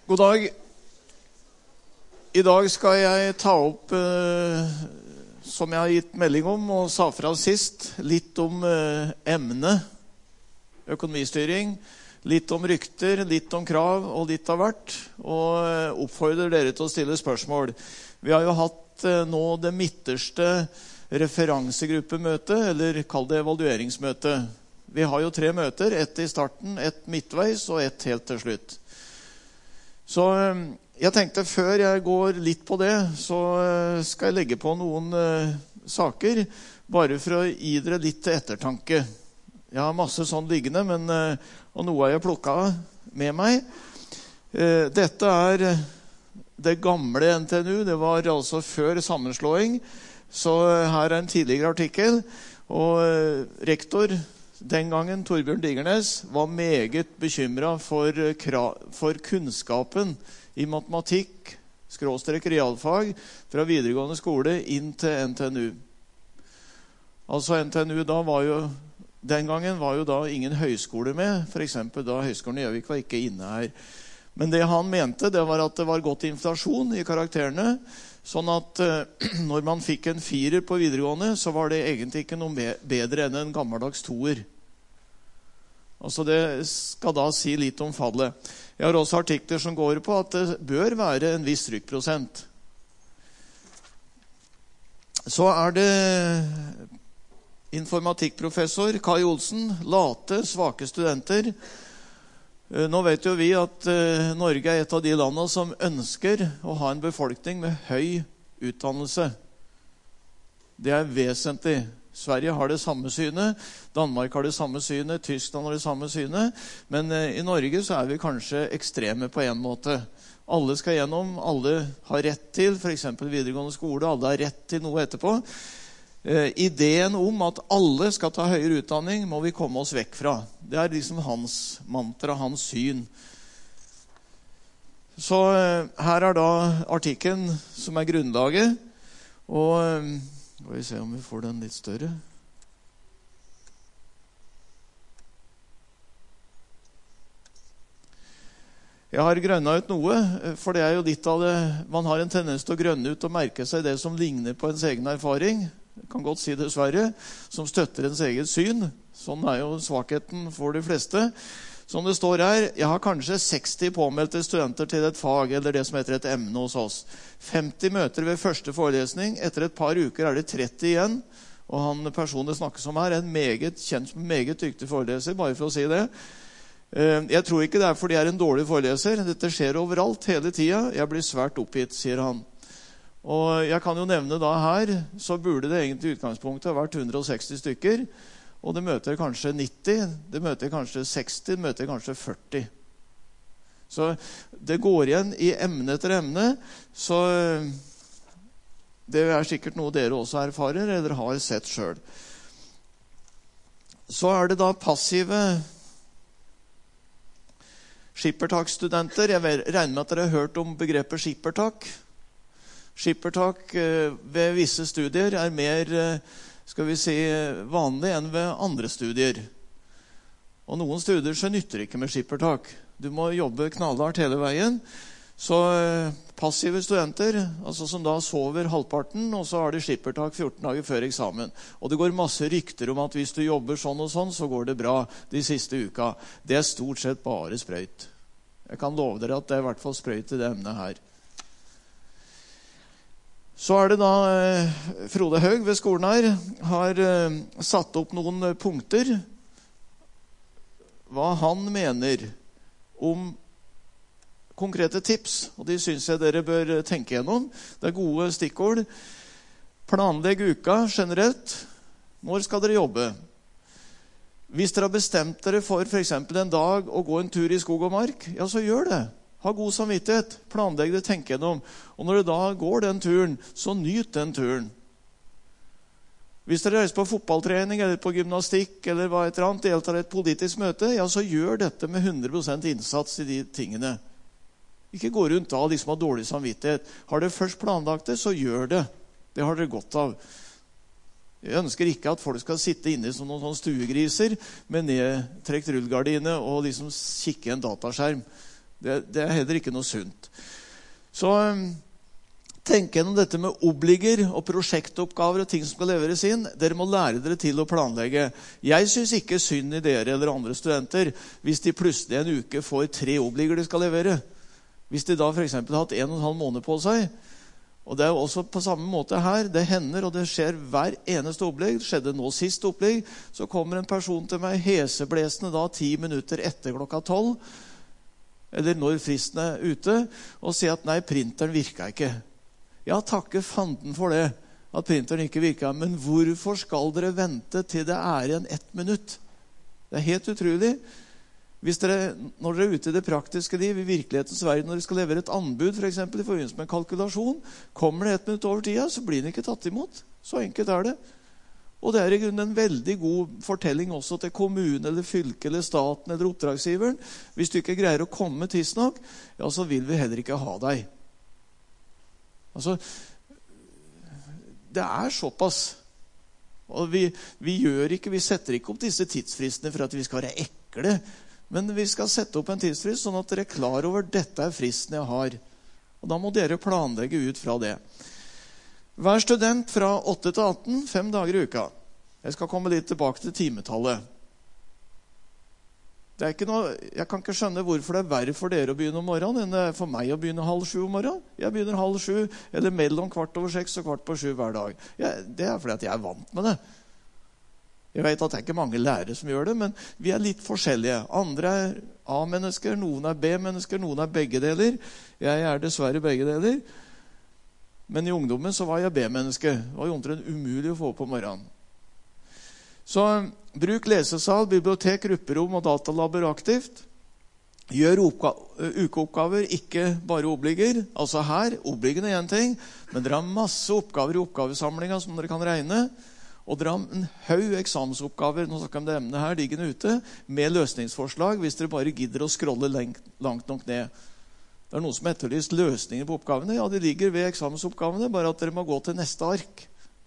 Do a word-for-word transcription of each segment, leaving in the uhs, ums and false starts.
God dag. I dag skal jeg ta opp, eh, som jeg har gitt melding om og sa fra sist, litt om eh, emnet, økonomistyring, litt om rykter, litt om krav og litt av hvert, og eh, oppfordrer dere til å stille spørsmål. Vi har jo hatt eh, nå det midterste referansegruppemøte, eller kall det evalueringsmøte. Vi har jo tre møter, ett i starten, ett midtveis og ett helt til slutt. Så jeg tenkte før jeg går litt på det, så skal jeg legge på noen uh, saker, bare for å gi dere litt til ettertanke. Jeg har masse sånn liggende, men, uh, og noe har jeg plukket med meg. Uh, dette er det gamle N T N U, det var altså før sammenslåing, så uh, her er en tidligere artikkel, og uh, rektor den gangen, Torbjørn Digernes, var meget bekymret for, for kunnskapen i matematikk, skråstrek realfag, fra videregående skole inn til N T N U. Altså N T N U da var jo, den gangen var jo da ingen høyskole med, for eksempel da Høgskolen i Gjøvik var ikke inne her. Men det han mente, det var at det var godt inflasjon i karakterene, sånn at eh, når man fikk en firer på videregående, så var det egentlig ikke noe bedre enn en gammeldags toer. Altså det skal da si litt om fallet. Jeg har også artikler som går på at det bør være en viss strykprosent. Så er det informatikkprofessor Kai Olsen, late, svake studenter. Nå vet jo vi at Norge er et av de landene som ønsker å ha en befolkning med høy utdannelse. Det er vesentlig. Sverige har det samme synet, Danmark har det samme synet, Tyskland har det samme synet, men i Norge så er vi kanskje ekstreme på en måte. Alle skal gjennom, alle har rett til, for eksempel videregående skole, alle har rett til noe etterpå. Eh, ideen om at alle skal ta høyere utdanning må vi komme oss vekk fra. Det er liksom hans mantra, hans syn. Så eh, her er da artikkelen som er grunnlaget, og eh, skal vi se om vi får den litt større. Jeg har grønnet ut noe, for det er jo litt av det, man har en tendens til å grønne ut og merke seg det som ligner på ens egen erfaring, jeg kan godt si dessverre, som støtter ens eget syn. Sånn er jo svakheten for de fleste. Som det står her, jeg har kanskje seksti påmeldte studenter til et fag, eller det som heter et emne hos oss. femti møter ved første forelesning, etter et par uker er det tretti igjen, og han personen det snakkes om her er en meget kjent, meget dyktig foreleser, bare for å si det. Jeg tror ikke det er fordi jeg er en dårlig foreleser, dette skjer overalt hele tiden, jeg blir svært oppgitt, sier han. Og jeg kan jo nevne da her, så burde det egentlig i utgangspunktet ha vært hundre og seksti stykker, og det møter kanskje nitti, det møter kanskje seksti, det møter kanskje førti. Så det går igjen i emne etter emne, så det er sikkert noe dere også erfarer eller har sett selv. Så er det da passive skippertak-studenter. Jeg regner med at dere har hørt om begrepet skippertak. Skippertak ved visse studier er mer, skal vi si, vanlig enn ved andre studier. Og noen studier så nytter ikke med skippertak. Du må jobbe knallhardt hele veien. Så passive studenter, altså som da sover halvparten, og så har de skippertak fjorten dager før eksamen. Og det går masse rykter om at hvis du jobber sånn og sånn, så går det bra de siste uka. Det er stort sett bare sprøyt. Jeg kan love dere at det er i hvert fall sprøyt i det emnet her. Så er det da eh, Frode Haug ved skolen her har eh, satt opp noen punkter hva han mener om konkrete tips, og de synes jeg dere bør tenke gjennom. Det er gode stikkord. Planlegg uka generelt. Når skal dere jobbe? Hvis dere har bestemt dere for for eksempel en dag å gå en tur i skog og mark, ja, så gjør det. Ha god samvittighet, planlegg det, tenk gjennom. Og når du da går den turen, så nyt den turen. Hvis dere reiser på fotballtrening eller på gymnastikk eller hva et eller annet, deltar i et politisk møte, ja, så gjør dette med hundre prosent innsats i de tingene. Ikke gå rundt da liksom av dårlig samvittighet. Har dere først planlagt det, så gjør det. Det har dere godt av. Jeg ønsker ikke at folk skal sitte inne som noen sånne stuegriser med nedtrekt rullgardine og liksom kikke i en dataskjerm. Det, det er heller ikke noe sunt. Så tenk gjennom dette med obliger og prosjektoppgaver og ting som skal leveres inn. Dere må lære dere til å planlegge. Jeg synes ikke synd i dere eller andre studenter hvis de plutselig en uke får tre obliger de skal levere. Hvis de da for eksempel har hatt en og en halv måned på seg. Og det er jo også på samme måte her. Det hender, og det skjer hver eneste opplegg. Det skjedde nå sist opplegg. Så kommer en person til meg heseblesende da ti minutter etter klokka tolv, eller når fristen er ute, og sier at nei, printeren virker ikke. Ja, takke fanden for det, at printeren ikke virker. Men hvorfor skal dere vente til det er igjen ett minutt? Det er helt utrolig. Hvis dere, når dere er ute i det praktiske liv, i virkelighetens verden, når dere skal levere et anbud, for eksempel i forbindelse med en kalkulasjon, kommer det ett minutt over tida, så blir den ikke tatt imot. Så enkelt er det. Og det er i grunnen en veldig god fortelling også til kommunen, eller fylke, eller staten, eller oppdragsgiveren. Hvis du ikke greier å komme tidsnok, ja, så vil vi heller ikke ha deg. Altså, det er såpass. Og vi, vi gjør ikke, vi setter ikke opp disse tidsfristene for at vi skal være ekle, men vi skal sette opp en tidsfrist sånn at dere er klar over dette er fristen jeg har. Og da må dere planlegge ut fra det. Vær student fra åtte til atten, fem dager i uka. Jeg skal komme litt tilbake til timetallet. Det er ikke noe, jeg kan ikke skjønne hvorfor det er verre for dere å begynne om morgenen enn det er for meg å begynne halv sju om morgenen. Jeg begynner halv sju, eller mellom kvart over seks og kvart på sju hver dag. Jeg, det er fordi at jeg er vant med det. Jeg vet at det er ikke mange lærere som gjør det, men vi er litt forskjellige. Andre er A-mennesker, noen er B-mennesker, noen er begge deler. Jeg er dessverre begge deler. Men i ungdommen så var jeg B-menneske. Det var jo omtrent umulig å få på morgenen. Så bruk lesesal, bibliotek, grupperom og datalaber aktivt. Gjør ukeoppgaver, ikke bare obliger. Altså her, obligene er en ting, men dere har masse oppgaver i oppgavesamlingen som dere kan regne. Og dere har en haug eksamensoppgaver, nå snakker jeg om det emnet her, liggende ute, med løsningsforslag, hvis dere bare gidder å scrolle langt, langt nok ned. Det er noen som etterlyst løsninger på oppgavene. Ja, de ligger ved eksamensoppgavene, bare at dere må gå til neste ark.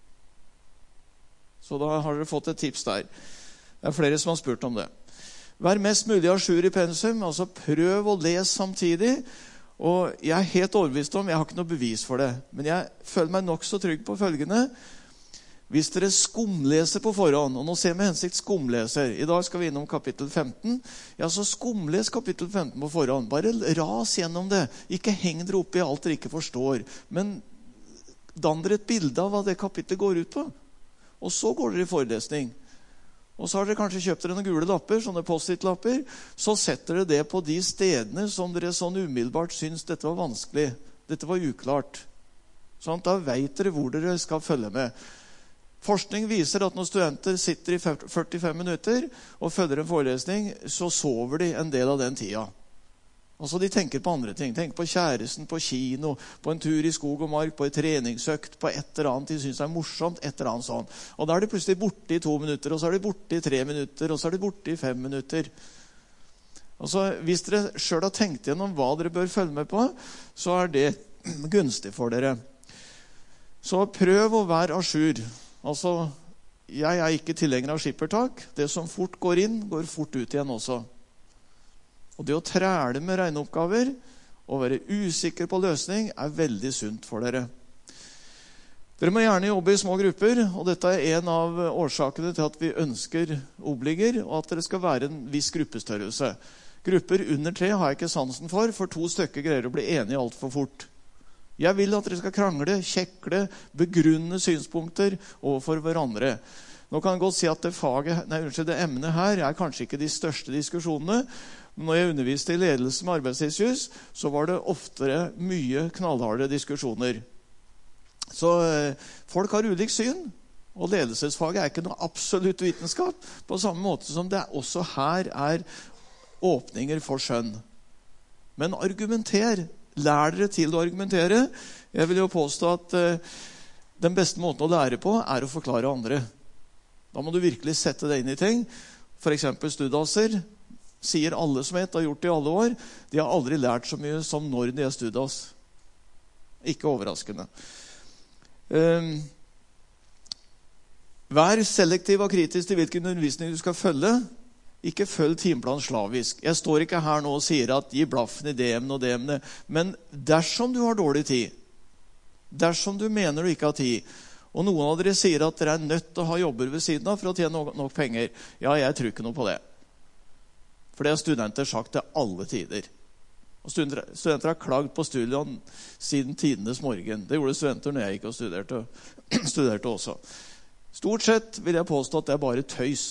Så da har dere fått et tips der. Det er flere som har spurt om det. Vær mest mulig à jour i pensum, altså prøv å lese samtidig. Og jeg er helt overbevist om, jeg har ikke noe bevis for det, men jeg føler meg nok så trygg på følgende. Hvis dere skumleser på forhånd, og nå ser vi med hensikt skumleser, i dag skal vi innom kapittel femten, ja, så skumles kapittel femten på forhånd. Bare ras gjennom det. Ikke heng dere opp i alt dere ikke forstår, men dann dere et bilde av hva det kapitlet går ut på. Og så går dere i forelesning. Og så har dere kanskje kjøpt dere noen gule lapper, sånne post-it-lapper. Så setter dere det på de stedene som dere sånn umiddelbart syns dette var vanskelig. Dette var uklart. Sånn, da vet dere hvor dere skal følge med. Forskning viser at når studenter sitter i førtifem minutter og følger en forelesning, så sover de en del av den tida. Altså de tenker på andre ting. Tenker på kjæresten, på kino, på en tur i skog og mark, på en treningsøkt, på et eller annet de synes er morsomt, et eller annet sånt. Og da er de plutselig borte i to minutter, og så er de borte i tre minutter, og så er de borte i fem minutter. Altså hvis dere selv har tenkt gjennom hva dere bør følge med på, så er det gunstig for dere. Så prøv å være à jour. Altså, jeg er ikke tilhenger av skippertak. Det som fort går inn, går fort ut igjen også. Og det å træle med regneoppgaver og være usikker på løsning er veldig sunt for dere. Dere må gjerne jobbe i små grupper, og dette er en av årsakene til at vi ønsker obliger, og at det skal være en viss gruppestørrelse. Grupper under tre har jeg ikke sansen for, for to stykker greier å bli enige alt for fort. Jeg vil at dere skal krangle, kjekle, begrunne synspunkter overfor hverandre. Nå kan jeg godt si at det, faget, nei, unnskyld, det emnet her er kanskje ikke de største diskusjonene. Men når jeg underviste i ledelse med arbeidstidsjus, så var det oftere mye knallharde diskusjoner. Så eh, folk har ulik syn, og ledelsesfaget er ikke noe absolutt vitenskap, på samme måte som det også her er åpninger for skjønn. Men argumenter. Lær dere til å argumentere. Jeg vil jo påstå at uh, den beste måten å lære på er å forklare andre. Da må du virkelig sette deg inn i ting. For eksempel studaser, sier alle som et har gjort det i alle år. De har aldri lært så mye som når de er studas. Ikke overraskende. Um, vær selektiv og kritisk til hvilken undervisning du skal følge. Ikke følg timeplan slavisk. Jeg står ikke her nå og sier at gi blaffen i det emnet og det emnet. Men dersom du har dårlig tid, dersom du mener du ikke har tid, og noen av dere sier at dere er nødt til å ha jobber ved siden av for å tjene nok, nok penger, ja, jeg tror ikke noe på det. For det har studenter sagt til alle tider. Og studenter, studenter har klagd på studiene siden tidenes morgen. Det gjorde studenter når jeg gikk og studerte, studerte også. Stort sett vil jeg påstå at det er bare tøys.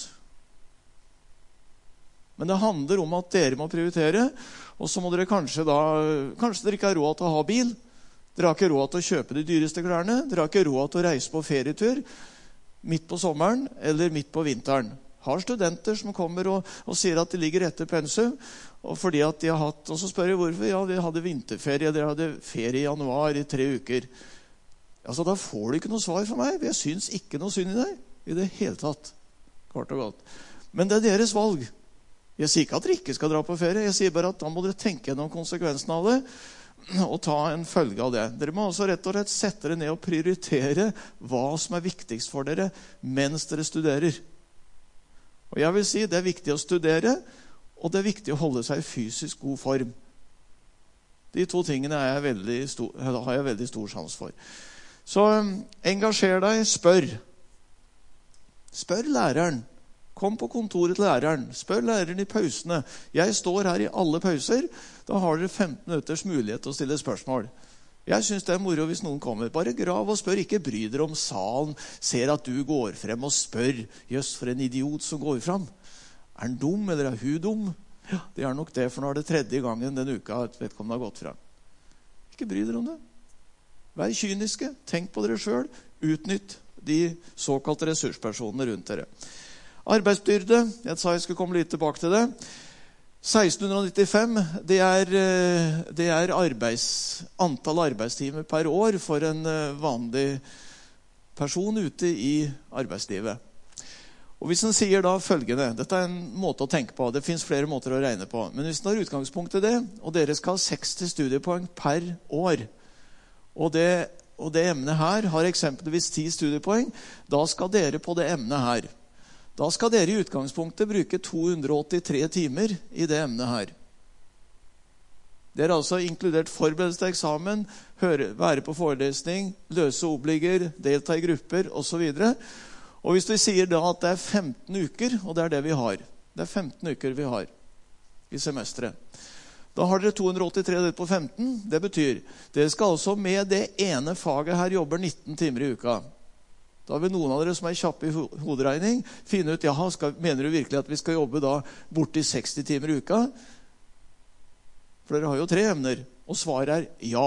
Men det handler om at dere må prioritere, og så må dere kanskje da, kanskje dere ikke har råd til å ha bil, dere har ikke råd til å kjøpe de dyreste klærne, dere har ikke råd til å reise på ferietur midt på sommeren eller midt på vinteren. Har studenter som kommer og, og sier at de ligger etter pensum, og fordi at de har hatt, og så spør jeg hvorfor, ja, de hadde vinterferie, de hadde ferie i januar i tre uker. Altså, da får du ikke noe svar fra meg, jeg synes ikke noe synd i deg, i det hele tatt, kort og godt. Men det er deres valg. Jeg sier ikke at dere ikke skal dra på ferie, jeg sier bare at da må dere tenke gjennom konsekvensen av det, og ta en følge av det. Dere må også rett og slett sette dere ned og prioritere hva som er viktigst for dere mens dere studerer. Og jeg vil si det er viktig å studere, og det er viktig å holde seg i fysisk god form. De to tingene er jeg veldig stor, har jeg veldig stor sjans for. Så engasjer deg, spør. Spør læreren. Kom på kontoret til læreren. Spør læreren i pausene. Jeg står her i alle pauser. Da har dere femten minutters mulighet til å stille spørsmål. Jeg synes det er moro hvis noen kommer. Bare grav og spør. Ikke bry dere om salen. Ser at du går frem og spør. Jøss, for en idiot som går frem. Er han dum, eller er hun dum? Ja, det er nok det, for nå er det tredje gangen den uka at vedkommende har gått frem. Ikke bry dere om det. Vær kyniske. Tenk på dere selv. Utnytt de såkalte ressurspersonene rundt dere. Arbeidsbyrde, jeg sa jeg skulle komme litt tilbake til det. seksten nittifem, det er, det er arbeids, antall arbeidstimer per år for en vanlig person ute i arbeidslivet. Og hvis en sier da følgende, dette er en måte å tenke på, det finnes flere måter å regne på, men hvis en har utgangspunkt i det, og dere skal ha seksti studiepoeng per år, og det, og det emnet her har eksempelvis ti studiepoeng, da skal dere på det emnet her. Da skal dere i utgangspunktet bruke to hundre åttitre timer i det emnet her. Det er altså inkludert forberedelse til eksamen, høre, være på forelesning, løse oppligger, delta i grupper og så videre. Og hvis vi sier da at det er femten uker, og det er det vi har, det er femten uker vi har i semesteret. Da har dere to hundre åttitre delt på femten, det betyr, dere skal altså med det ene faget her jobber nitten timer i uka. Da vil noen av dere som er kjappe i hoderegning finne ut, jaha, skal, mener du virkelig at vi skal jobbe da borti seksti timer i uka? For dere har jo tre emner, og svaret er ja.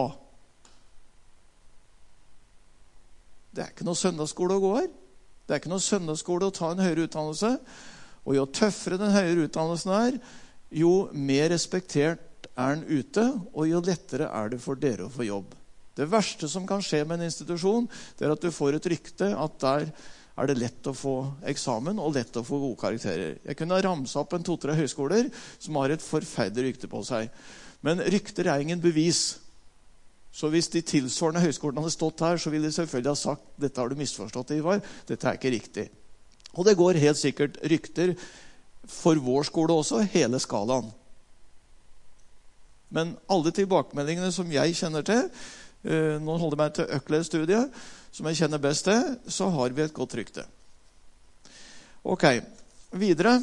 Det er ikke noe søndagsskole å gå her. Det er ikke noe søndagsskole å ta en høyere utdannelse. Og jo tøffere den høyere utdannelsen er, jo mer respektert er den ute, og jo lettere er det for dere å få jobb. Det verste som kan skje med en institusjon, det er at du får et rykte at der er det lett å få eksamen og lett å få gode karakterer. Jeg kunne ramse opp en to-tre høyskoler som har et forferdelig rykte på seg. Men rykter er ingen bevis. Så hvis de tilsvarende høyskolene hadde stått her, så ville de selvfølgelig ha sagt, dette har du misforstått, Ivar, dette er ikke riktig. Og det går helt sikkert rykter for vår skole også, hele skalaen. Men alle tilbakemeldingene som jeg kjenner til, nå holder jeg meg til Økler-studiet, som jeg kjenner best til, så har vi et godt rykte. Ok, videre.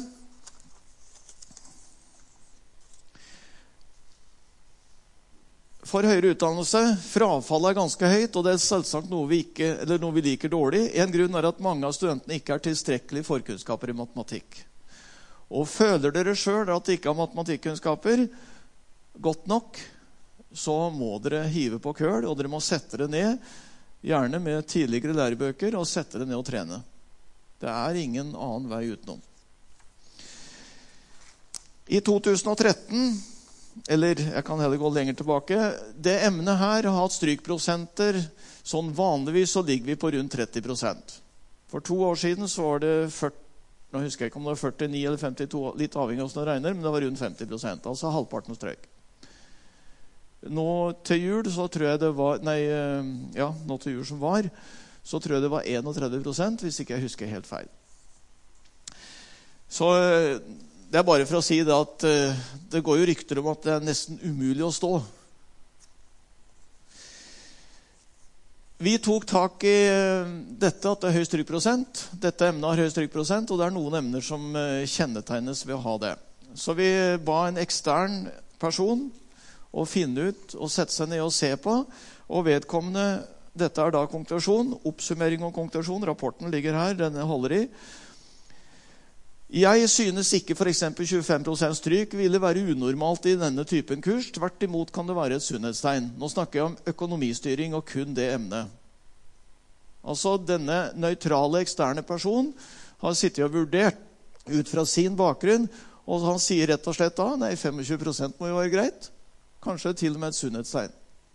For høyere utdannelse, frafallet er ganske høyt, og det er selvsagt noe vi, ikke, eller noe vi liker dårlig. En grunn er at mange av studentene ikke er tilstrekkelige forkunnskaper i matematikk. Og føler dere selv at de ikke har matematikkunnskaper godt nok, så må dere hive på køl, og dere må sette det ned, gjerne med tidligere lærebøker, og sette det ned og trene. Det er ingen annen vei utenom. I to tusen og tretten, eller jeg kan heller gå lenger tilbake, det emnet her har hatt strykprosenter, sånn vanligvis så ligger vi på rundt tretti prosent. For to år siden så var det førti, nå husker jeg ikke om det var førtini eller femtito, litt avhengig av hvordan det regner, men det var rundt femti prosent, altså halvparten strøk. Nå til jul så tror jeg det var, nei, ja, nå til jul som var, så tror jeg det var trettién prosent, hvis ikke jeg husker helt feil. Så det er bare for å si det at uh, det går jo rykter om at det er nesten umulig å stå. Vi tok tak i uh, dette at det er høy strykprosent. Dette emnet har høy strykprosent, og det er noen emner som uh, kjennetegnes ved å ha det. Så vi ba en ekstern person å finne ut og sette seg ned og se på, og vedkommende, dette er da konklusjon, oppsummering og konklusjon, rapporten ligger her, denne holder i. Jeg synes ikke for eksempel tjuefem prosent stryk ville være unormalt i denne typen kurs, tvert imot kan det være et sunnhetstegn. Nå snakker jeg om økonomistyring og kun det emnet. Altså denne nøytrale eksterne person har sittet og vurdert ut fra sin bakgrunn, og han sier rett og slett da, nei, tjuefem prosent må jo være greit. Kanskje til og med et sunnhetstegn.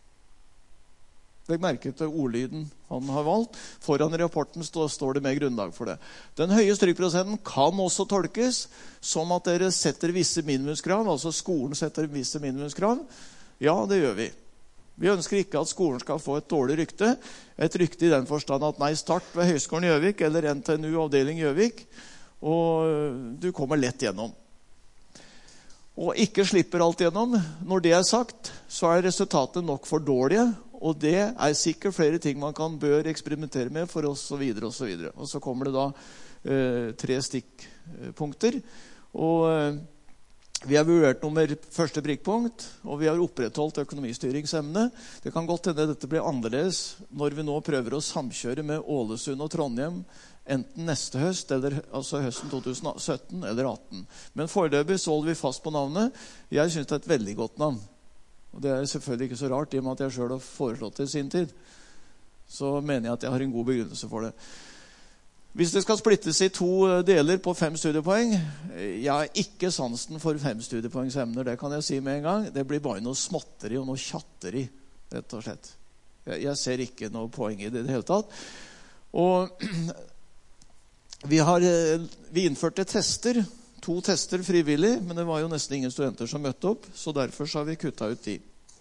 Legg merke til ordlyden han har valgt. Foran rapporten står det med grunnlag for det. Den høye strykprosenten kan også tolkes som at dere setter visse minimumskrav, altså skolen setter visse minimumskrav. Ja, det gjør vi. Vi ønsker ikke at skolen skal få et dårlig rykte. Et rykte i den forstand at nei, start ved Høgskolen Gjøvik eller N T N U avdeling Gjøvik, og du kommer lett gjennom. Og ikke slipper alt gjennom. Når det er sagt, så er resultatet nok for dårlige, og det er sikkert flere ting man kan bør eksperimentere med for oss og videre og så videre. Og så kommer det da eh, tre stikkpunkter, og eh, vi har vurdert nummer første prikkpunkt, og vi har opprettholdt økonomistyringsemne. Det kan godt hende dette blir annerledes når vi nå prøver å samkjøre med Ålesund og Trondheim, enten neste høst, eller, altså høsten to tusen og sytten eller atten. Men foreløpig så holder vi fast på navnet. Jeg synes det er et veldig godt navn. Og det er selvfølgelig ikke så rart, i og med at jeg selv har foreslått det i sin tid. Så mener jeg at jeg har en god begrunnelse for det. Hvis det skal splittes i to deler på fem studiepoeng, jeg har ikke sansen for fem studiepoengsemner, det kan jeg si med en gang. Det blir bare noe småtteri og noe tjatteri, rett og slett. Jeg, jeg ser ikke noe poeng i det i det hele tatt. Og vi, har, vi innførte tester, to tester frivillig, men det var jo nesten ingen studenter som møtte opp, så derfor så har vi kuttet ut de.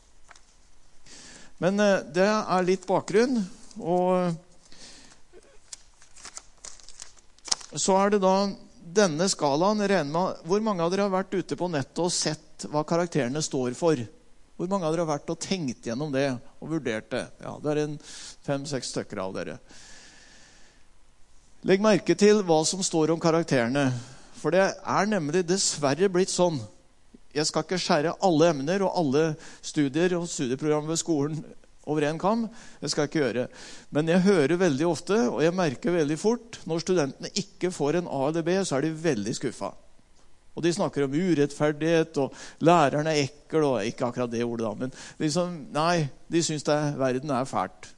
Men det er litt bakgrunn, og så er det da denne skalaen, regner med, hvor mange av dere har vært ute på nettet og sett hva karakterene står for? Hvor mange av dere har vært og tenkt gjennom det og vurdert det? Ja, det er en fem-seks stykker av dere. Legg merke til hva som står om karakterene, for det er nemlig dessverre blitt sånn. Jeg skal ikke skjære alle emner og alle studier og studieprogram ved skolen over en kam. Det skal jeg ikke gjøre. Men jeg hører veldig ofte, og jeg merker veldig fort, når studentene ikke får en A eller B, så er de veldig skuffet. Og de snakker om urettferdighet, og læreren er ekkel, og ikke akkurat det ordet da, men liksom, nei, de synes det, verden er fælt.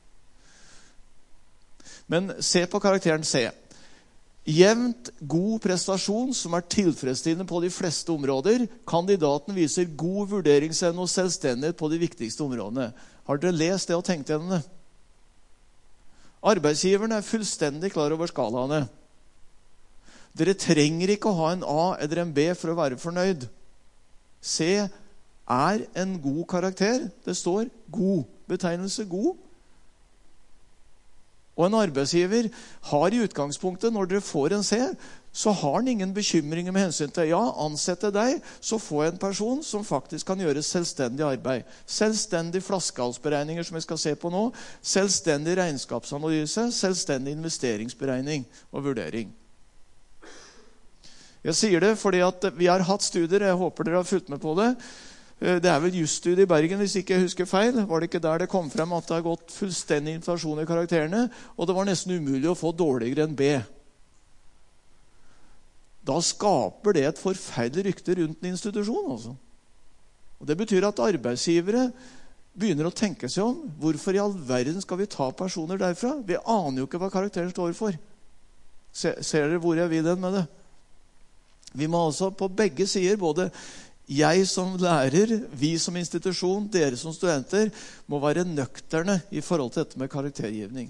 Men se på karakteren C. Jevnt god prestasjon som er tilfredsstillende på de fleste områder. Kandidaten viser god vurderingsevne og selvstendighet på de viktigste områdene. Har dere lest det og tenkt gjennom det? Arbeidsgiveren er fullstendig klar over skalaene. Dere trenger ikke å ha en A eller en B for å være fornøyd. C er en god karakter. Det står god. Betegnelse god. Og en arbeidsgiver har i utgangspunktet, når dere får en C, så har han ingen bekymringer med hensyn til, ja, ansette deg, så får jeg en person som faktisk kan gjøre selvstendig arbeid. Selvstendig flaskehalsberegninger, som vi skal se på nå, selvstendig regnskapsanalyse, selvstendig investeringsberegning og vurdering. Jeg sier det fordi at vi har hatt studier, jeg håper dere har fulgt med på det. Det er vel jusstudie i Bergen, hvis ikke jeg husker feil. Var det ikke der det kom frem at det har gått fullstendig inflasjon i karakterene, og det var nesten umulig å få dårligere enn B. Da skaper det et forferdelig rykte rundt en institusjon, altså. Og det betyr at arbeidsgivere begynner å tenke seg om. Hvorfor i all verden skal vi ta personer derfra? Vi aner jo ikke hva karakteren står for. Ser, ser dere hvor jeg vil den med det? Vi må altså på begge sider, både jeg som lærer, vi som institusjon, dere som studenter, må være nøkterne i forhold til dette med karaktergivning.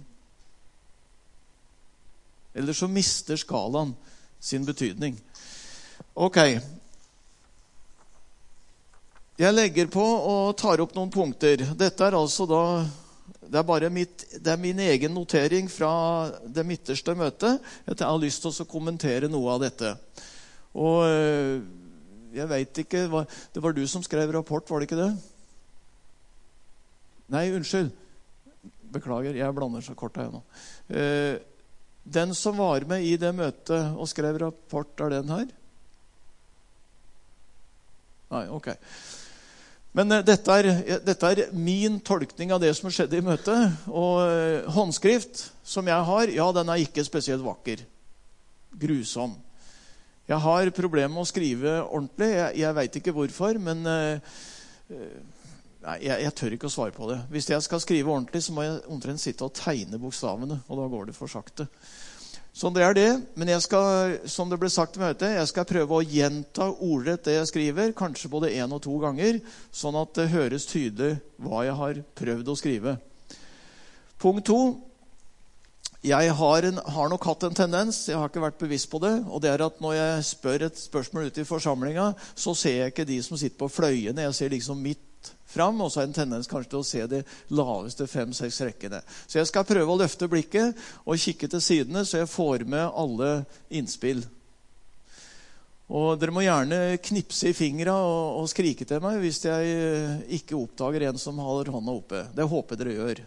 Ellers så mister skalaen sin betydning. Ok. Jeg legger på og tar opp noen punkter. Dette er altså da, det er bare mitt, det er min egen notering fra det midterste møtet. Jeg har lyst til å kommentere noe av dette. Og jeg vet ikke, hva, det var du som skrev rapport, var det ikke det? Nei, unnskyld. Beklager, jeg blander så kort her nå. Eh, den som var med i det møtet og skrev rapport, er den her? Nei, ok. Men eh, dette, er, dette er min tolkning av det som skjedde i møtet. Og eh, håndskrift som jeg har, ja, den er ikke spesielt vakker. Grusom. Jeg har problemer med å skrive ordentlig. Jeg, jeg vet ikke hvorfor, men eh, nei, jeg, jeg tør ikke å svare på det. Hvis jeg skal skrive ordentlig, så må jeg omtrent sitte og tegne bokstavene, og da går det for sakte. Så det er det, men jeg skal, som det ble sagt i møtet, jeg skal prøve å gjenta ordrett det jeg skriver, kanskje både en og to ganger, sånn at det høres tydelig hva jeg har prøvd å skrive. Punkt to. Jeg har, en, har nok hatt en tendens, jeg har ikke vært bevisst på det, og det er at når jeg spør et spørsmål ute i forsamlinga, så ser jeg ikke de som sitter på fløyene, jeg ser liksom midt fram, og så har jeg en tendens kanskje til å se de laveste fem-seks rekkene. Så jeg skal prøve å løfte blikket og kikke til sidene, så jeg får med alle innspill. Og dere må gjerne knipse i fingra og, og skrike til meg hvis jeg ikke oppdager en som holder hånda oppe. Det håper dere gjør.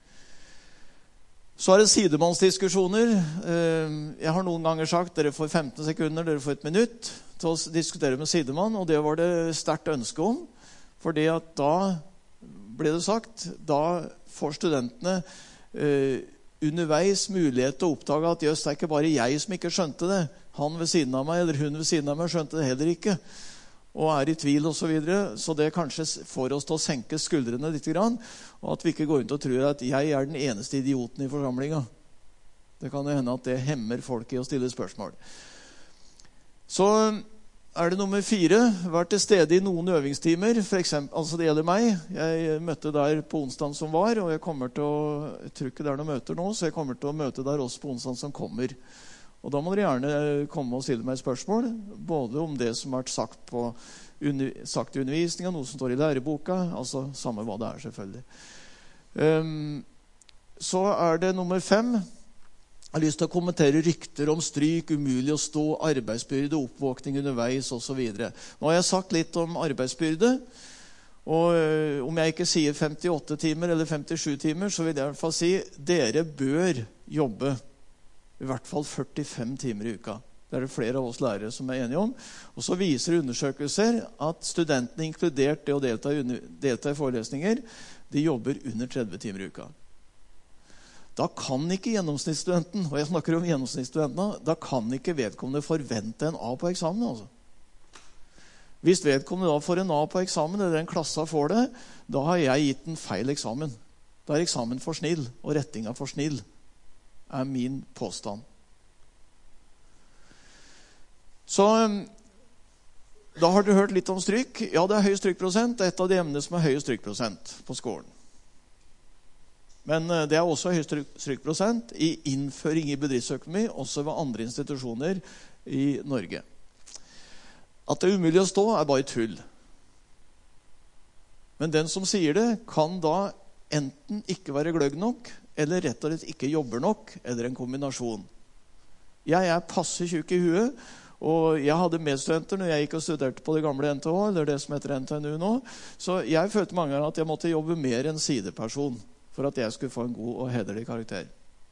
Så er det sidemannsdiskusjoner. Jeg har noen ganger sagt dere får femten sekunder, dere får et minutt til å diskutere med sidemann, og det var det sterkt ønske om. Fordi at da ble det sagt, da får studentene eh, underveis mulighet til å oppdage at jøss, det er ikke bare jeg som ikke skjønte det. Han ved siden av meg, eller hun ved siden av meg skjønte det heller ikke. Og er i tvil og så videre. Så det kanskje får oss til å senke skuldrene litt grann, og at vi ikke går rundt og tror at jeg er den eneste idioten i forsamlingen. Det kan jo hende at det hemmer folk i å stille spørsmål. Så er det nummer fire, vært til stede i noen øvingstimer, for eksempel, altså det gjelder meg. Jeg møtte der på onsdagen som var, og jeg kommer til å, jeg tror ikke det er noen møter nå, så jeg kommer til å møte der også på onsdagen som kommer. Og da må dere gjerne komme og stille meg spørsmål, både om det som har vært sagt, på, sagt i undervisningen, noe som står i læreboka, altså samme hva det er selvfølgelig. Um, så er det nummer fem. Jeg har lyst til å kommentere rykter om stryk, umulig å stå, arbeidsbyrde, oppvåkning underveis og så videre. Nå har jeg sagt litt om arbeidsbyrde, og øh, om jeg ikke sier femtiåtte timer eller femtisju timer, så vil jeg i hvert fall si dere bør jobbe i hvert fall førtifem timer i uka. Det er det flere av oss lærere som er enige om. Og så viser undersøkelser at studentene, inkludert det å delta i, delta i forelesninger, de jobber under tretti timer i uka. Da kan ikke gjennomsnittsstudenten, og jeg snakker om gjennomsnittsstudentene, da kan ikke vedkommende forvente en A på eksamen. Altså. Hvis vedkommende da får en A på eksamen, eller en klasse får det, da har jeg gitt en feil eksamen. Da er eksamen for snill, og rettinga for snill, er min påstand. Så da har du hørt litt om stryk. Ja, det er høy strykprosent. Det er et av de emnene som er høy strykprosent på skolen. Men det er også høy strykprosent i innføring i bedriftsøkonomi, også ved andre institusjoner i Norge. At det er umulig å stå er bare tull. Men den som sier det, kan da enten ikke være gløgg nok, eller rett og slett ikke jobber nok, eller en kombinasjon. Jeg er passe tjukk i huet, og jeg hadde medstudenter når jeg gikk og studerte på det gamle N T H, eller det som heter N T N U nå, så jeg følte mange ganger at jeg måtte jobbe mer enn sideperson, for at jeg skulle få en god og hederlig karakter.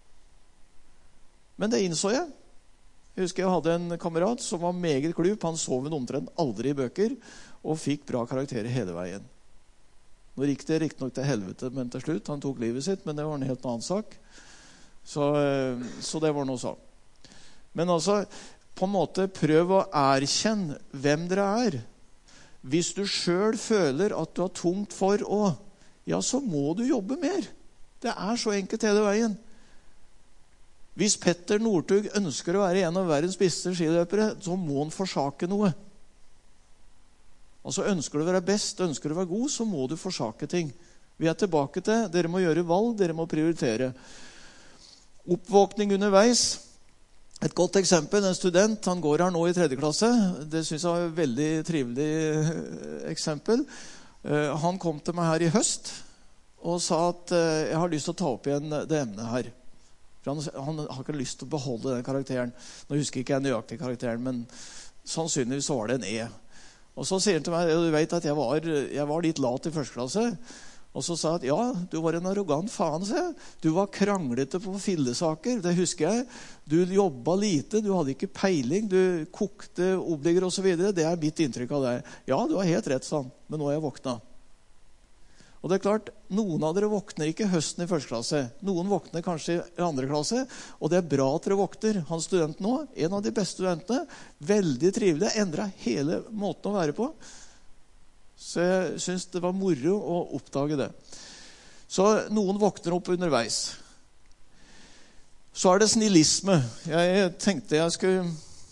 Men det innså jeg. Jeg husker jeg hadde en kamerat som var meget glup. Han sov en omtrent aldri i bøker, og fikk bra karakterer hele veien. Nå gikk det riktig nok til helvete, men til slutt. Han tok livet sitt, men det var en helt annen sak. Så, så det var noe så. Men altså, på en måte prøv å erkjenne hvem dere er. Hvis du selv føler at du har tungt for å, ja, så må du jobbe mer. Det er så enkelt hele veien. Hvis Petter Northug ønsker å være en av verdens beste skiløpere, så må han forsake noe. Altså ønsker du å være best, ønsker du å være god, så må du forsake ting. Vi er tilbake til, dere må gjøre valg, dere må prioritere. Oppvåkning underveis. Et godt eksempel, en student, han går her nå i tredje klasse. Det synes jeg var et veldig trivelig eksempel. Han kom til meg her i høst og sa at jeg har lyst til å ta opp igjen det emnet her. For han, han har ikke lyst til å beholde den karakteren. Nå husker ikke jeg nøyaktig karakteren, men sannsynligvis så var det en E. Og så sier han til meg, du vet at jeg var, jeg var litt lat i første klasse. Og så sa han, ja, du var en arrogant faen, sa jeg. Du var kranglete på fillesaker, det husker jeg. Du jobbet lite, du hadde ikke peiling, du kokte obliger og så videre. Det er mitt inntrykk av deg. Ja, du har helt rett, sa han, men nå er jeg våkna. Og det er klart, noen av dere våkner ikke høsten i første klasse. Noen våkner kanskje i andre klasse, og det er bra at dere våkner. Han studenten nå, en av de beste studentene, veldig trivelig, endret hele måten å være på. Så jeg synes det var moro å oppdage det. Så noen våkner opp underveis. Så er det snillisme. Jeg tenkte jeg skulle...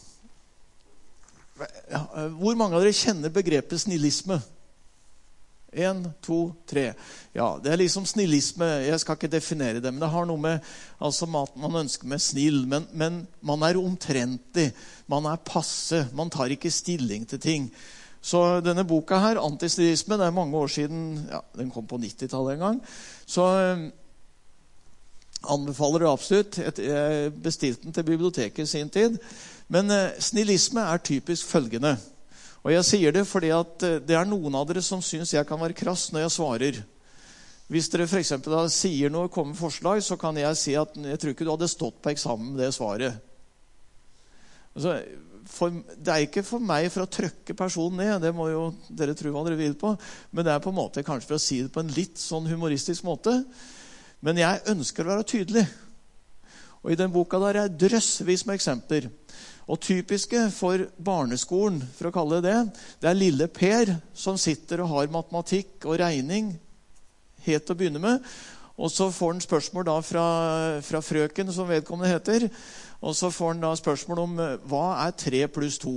Ja, hvor mange av dere kjenner begrepet snillisme? En, to, tre. Ja, det er liksom snillisme. Jeg skal ikke definere det, men det har noe med altså, at man ønsker med snill, men, men man er omtrentlig. Man er passe. Man tar ikke stilling til ting. Så denne boka her, Antisnillisme, det er mange år siden, ja, den kom på nittitallet en gang, så eh, anbefaler det absolutt. Jeg bestilte den til biblioteket i sin tid. Men eh, snillisme er typisk følgende. Og jeg sier det fordi at det er noen av dere som synes jeg kan være krass når jeg svarer. Hvis dere for eksempel da sier noe, kommer med forslag, så kan jeg si at jeg tror ikke du hadde stått på eksamen med det svaret. Altså, for, det er ikke for meg for å trykke personen ned, det må jo dere tro hva dere vil på, men det er på en måte kanskje for å si det på en litt sånn humoristisk måte. Men jeg ønsker å være tydelig. Og i den boka der er drøssevis med eksempler. Og typiske for barneskolen, for å kalle det det, det er lille Per som sitter og har matematikk og regning helt til å begynne med. Og så får han spørsmål da fra, fra frøken, som vedkommende heter. Og så får han da spørsmål om hva er tre pluss to?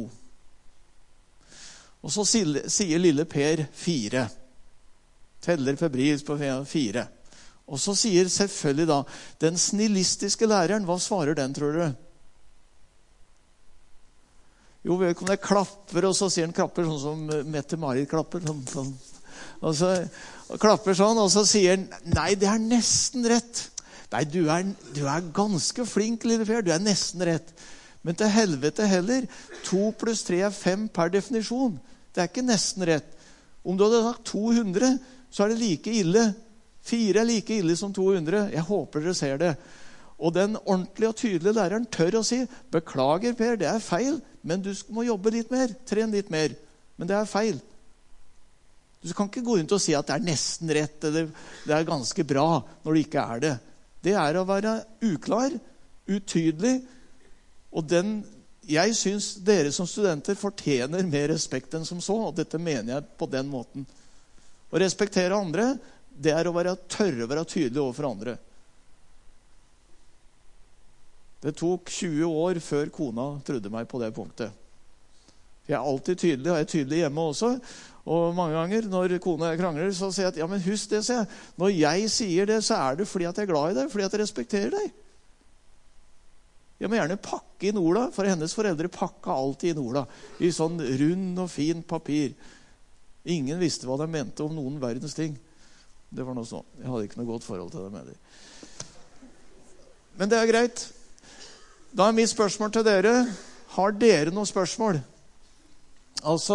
Og så sier lille Per fire. Teller febrilsk på fire. Og så sier selvfølgelig da den snillistiske læreren, hva svarer den, tror dere? Jo, vedkommende klapper, og så sier han klapper sånn som Mette-Marit klapper. Sånn, sånn. Og så og klapper sånn, og så sier han, nei, det er nesten rett. Nei, du er, du er ganske flink, lille Per, du er nesten rett. Men til helvete heller, to pluss tre er fem per definisjon. Det er ikke nesten rett. Om du hadde sagt to hundre, så er det like ille. Fire er like ille som to hundre. Jeg håper dere ser det. Og den ordentlige og tydelige læreren tør å si, beklager Per, det er feil, men du må jobbe litt mer, tren litt mer. Men det er feil. Du kan ikke gå rundt og si at det er nesten rett, eller det er ganske bra når det ikke er det. Det er å være uklar, utydelig, og den, jeg synes dere som studenter fortjener mer respekt enn som så, og dette mener jeg på den måten. Å respektere andre, det er å være tørre å være tydelig overfor andre. Det tok tjue år før kona trodde meg på det punktet. Jeg er alltid tydelig, og jeg er tydelig hjemme også. Og mange ganger når kona krangler, så sier jeg at, ja, men husk det, sier jeg. Når jeg sier det, så er det fordi at jeg er glad i deg, fordi at jeg respekterer deg. Jeg må gjerne pakke i Nola, for hennes foreldre pakka alltid i Nola, i sånn rund og fin papir. Ingen visste hva de mente om noen verdens ting. Det var noe sånn. Jeg hadde ikke noe godt forhold til det med det. Men det er greit. Da er mitt spørsmål til dere, har dere noen spørsmål? Altså,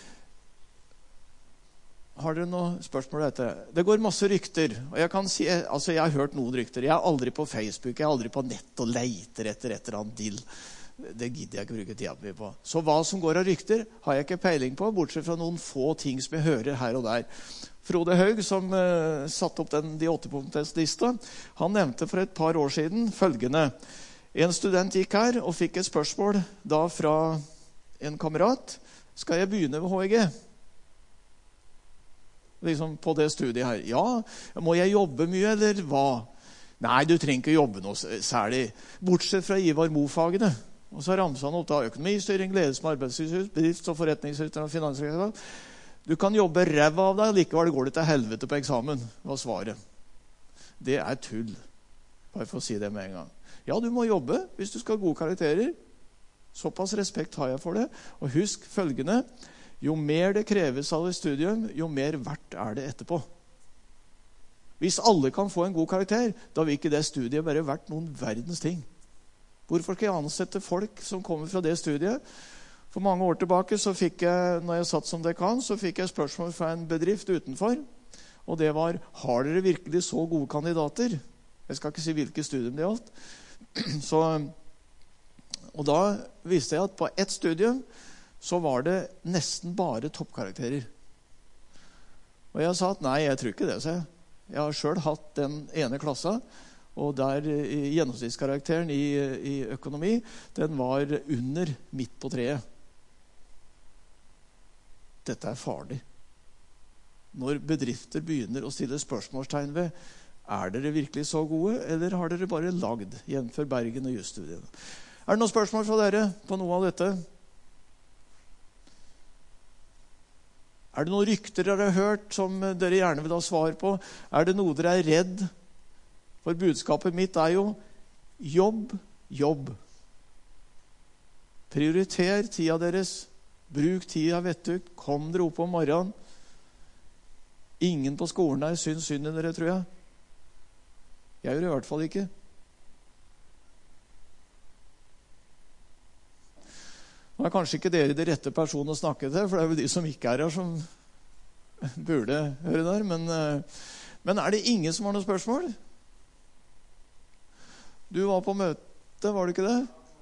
har dere noen spørsmål etter? Det går masse rykter, og jeg kan si, altså jeg har hørt noen rykter. Jeg er aldri på Facebook, jeg er aldri på nett og leiter etter et eller annet dill. Det gidder jeg ikke bruke tida mye på. Så hva som går av rykter, har jeg ikke peiling på, bortsett fra noen få ting som jeg hører her og der. Frode Haug, som uh, satte opp den, de åtte-punktslista, han nevnte for et par år siden følgende. En student gikk her og fikk et spørsmål da fra en kamerat. Skal jeg begynne ved H I G? Liksom på det studiet her. Ja, må jeg jobbe mye, eller hva? Nei, du trenger ikke jobbe noe særlig. Bortsett fra Ivar Mo-fagene. Og så ramser han opp da økonomistyring, ledelse med arbeidstilsyn, bedrifts- og forretningsutdanning og finansregnskap. Du kan jobbe ræva av deg, likevel går det til helvete på eksamen, var svaret. Det er tull. Bare for å si det med en gang. Ja, du må jobbe hvis du skal ha gode karakterer. Såpass respekt har jeg for det. Og husk følgende, jo mer det kreves av et studium, jo mer verdt er det etterpå. Hvis alle kan få en god karakter, da vil ikke det studiet være verdt noen verdens ting. Hvorfor skal jeg ansette folk som kommer fra det studiet, For mange år tilbake, så fikk jeg, når jeg satt som dekan, så fikk jeg spørsmål fra en bedrift utenfor. Og det var, har dere virkelig så gode kandidater? Jeg skal ikke si hvilke studium det gjaldt. Så, og da viste jeg at på ett studium så var det nesten bare toppkarakterer. Og jeg sa at nei, jeg tror ikke det, sa jeg. Jeg har selv hatt den ene klassa, og der gjennomsnittskarakteren i, i økonomi, den var under midt på treet. Dette er farlig. Når bedrifter begynner å stille spørsmålstegn ved, er dere virkelig så gode, eller har dere bare lagd, jf. Bergen og jusstudiene? Er det noen spørsmål fra dere på noe av dette? Er det noen rykter dere har hørt som dere gjerne vil ha svar på? Er det noe dere er redd? For budskapet mitt er jo jobb, jobb. Prioriter tida deres. Bruk tida vettugt. Kom dere opp om morgenen. Ingen på skolen der syns synd i dere, tror jeg. Jeg gjør det i hvert fall ikke. Nå er kanskje ikke dere de rette personene å snakke til, for det er jo de som ikke er her som burde høre der. Men, men er det ingen som har noen spørsmål? Du var på møte, var du ikke det?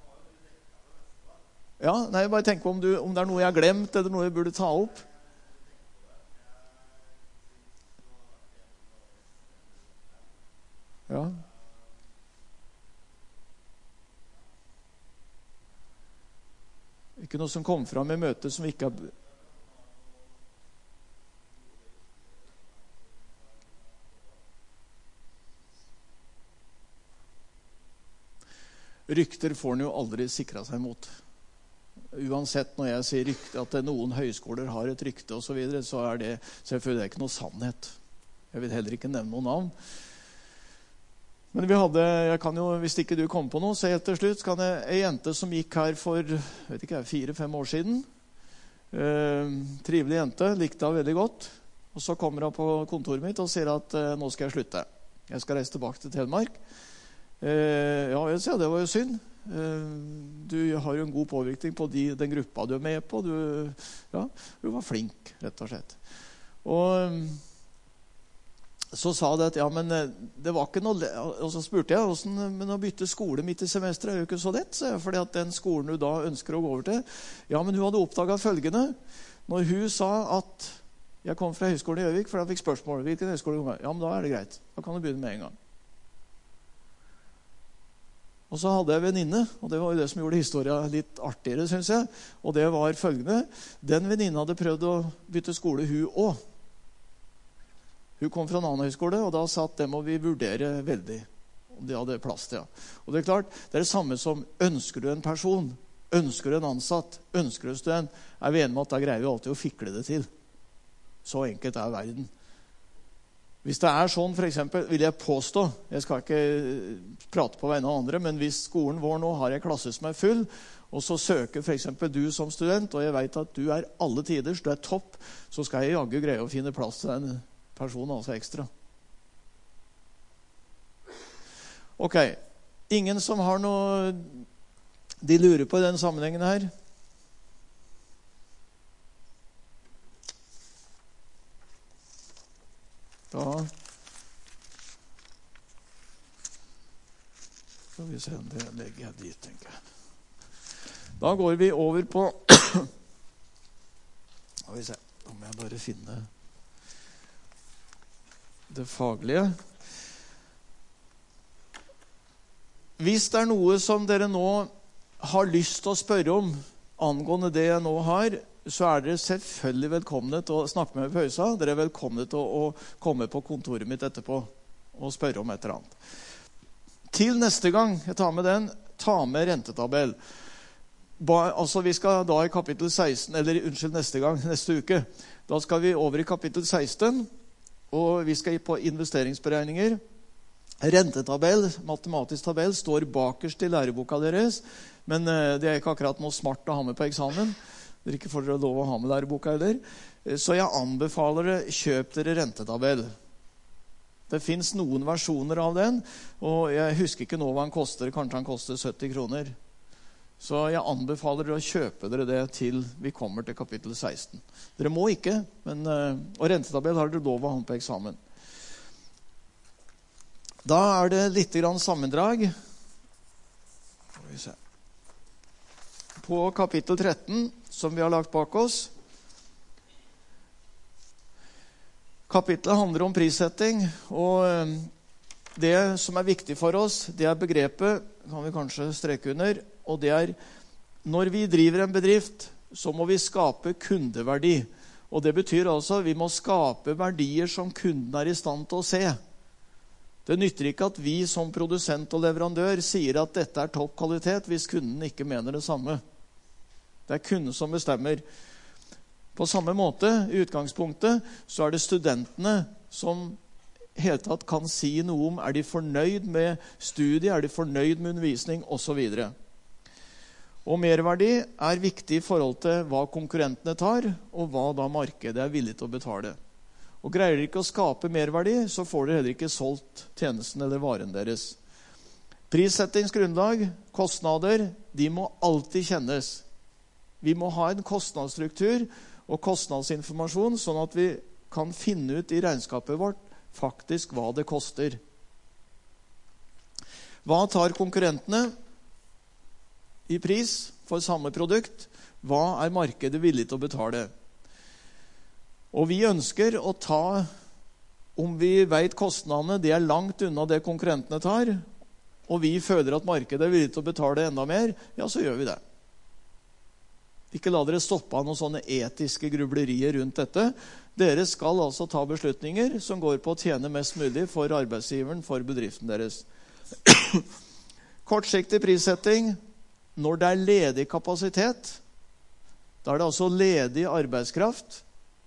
Ja, nei, jeg bare tenker på om, du, om det er noe jeg har glemt, eller noe jeg burde ta opp. Ja. Ikke noe som kom fram i møtet som ikke har... Rykter får han jo aldri sikret seg mot. Uansett når jeg sier rykte, at noen høyskoler har et rykte og så videre, så er det selvfølgelig ikke noe sannhet. Jeg vil heller ikke nevne noen navn. Men vi hadde, jeg kan jo, hvis ikke du kom på noe, så helt til slutt kan jeg, en jente som gikk her for, vet ikke, fire-fem år siden. Eh, trivelig jente, likte hun veldig godt. Og så kommer hun på kontoret mitt og sier at eh, nå skal jeg slutte. Jeg skal reise tilbake til Telemark. Eh, ja, jeg sier, det var jo synd. Eh, du har jo en god påvirkning på de, den gruppa du er med på. Du, ja, du var flink, rett og slett. Og så sa det at ja, men det var ikke noe, og så spurte jeg hvordan, men å bytte skole midt i semesteret er jo ikke så lett, så jeg, fordi at den skolen du da ønsker å gå over til, ja, men hun hadde oppdaget følgende, når hun sa at jeg kom fra høyskolen i Gjøvik, for jeg fikk spørsmål, hvilken høyskole kom jeg? Ja, men da er det greit, da kan du begynne med en gang. Og så hadde jeg venninne, og det var jo det som gjorde historien litt artigere, synes jeg, og det var følgende, den venninnen hadde prøvd å bytte skole hun også. Hun kom fra en annen høyskole, og da sa at det må vi vurdere veldig, om de hadde plass til. Ja. Og det er klart, det er det samme som ønsker du en person, ønsker du en ansatt, ønsker du en student, er vi enige med at da greier vi alltid å fikle det til. Så enkelt er verden. Hvis det er sånn, for eksempel, vil jeg påstå, jeg skal ikke prate på vegne av andre, men hvis skolen vår nå har en klasse som er full, og så søker for eksempel du som student, og jeg vet at du er alle tiders, du er topp, så skal jeg jaggu greie å finne plass til den personen, altså ekstra. Ok, ingen som har noe de lurer på i den sammenhengen her? Da skal vi se om det legger jeg dit, tenker jeg. Da går vi over på skal vi se, da må jeg bare finne det faglige. Hvis det er noe som dere nå har lyst til å spørre om angående det jeg nå har, så er dere selvfølgelig velkomne til å snakke med meg i pausa. Dere er velkomne til å, å komme på kontoret mitt etterpå og spørre om et eller annet. Til neste gang jeg tar med den, ta med rentetabell. Ba, altså vi skal da i kapittel seksten, eller unnskyld neste gang, neste uke, da skal vi over i kapittel seksten, og vi skal på investeringsberegninger. Rentetabell, matematisk tabell, står bakerst i læreboka deres, men det er ikke akkurat noe smart å ha med på eksamen. Dere ikke får dere lov å ha med læreboka heller. Så jeg anbefaler dere, kjøp dere rentetabell. Det finnes noen versjoner av den, og jeg husker ikke nå hva den koster, kanskje den koster sytti kroner. Så jeg anbefaler dere å kjøpe dere det til vi kommer til kapittel seksten. Dere må ikke, men, og rentetabell har dere lov å ha på eksamen. Da er det litt grann sammendrag. Skal vi se. På kapittel tretten, som vi har lagt bak oss. Kapitlet handler om prissetting, og det som er viktig for oss, det er begrepet, kan vi kanskje streke under, og det er, når vi driver en bedrift, så må vi skape kundeverdi. Og det betyr altså, vi må skape verdier som kunden er i stand til å se. Det nytter ikke at vi som produsent og leverandør sier at dette er topp kvalitet, hvis kunden ikke mener det samme. Det er kunden som bestemmer. På samme måte, i utgangspunktet, så er det studentene som helt tatt kan si noe om, er de fornøyd med studiet, er de fornøyd med undervisning, og så videre. Og merverdi er viktig i forhold til hva konkurrentene tar, og hva da markedet er villig til å betale. Og greier de ikke å skape merverdi, så får de heller ikke solgt tjenesten eller varen deres. Prissettingsgrunnlag, kostnader, de må alltid kjennes. Vi må ha en kostnadsstruktur og kostnadsinformasjon, sånn at vi kan finne ut i regnskapet vårt faktisk hva det koster. Hva tar konkurrentene i pris for samme produkt? Hva er markedet villig til å betale? Og vi ønsker å ta, om vi vet kostnadene, det er langt unna det konkurrentene tar, og vi føler at markedet er villig til å betale enda mer, ja, så gjør vi det. Ikke la dere stoppe av noen sånne etiske grublerier rundt dette. Dere skal altså ta beslutninger som går på å tjene mest mulig for arbeidsgiveren, for bedriften deres. Kortsiktig prissetting. Når det er ledig kapasitet, da er det altså ledig arbeidskraft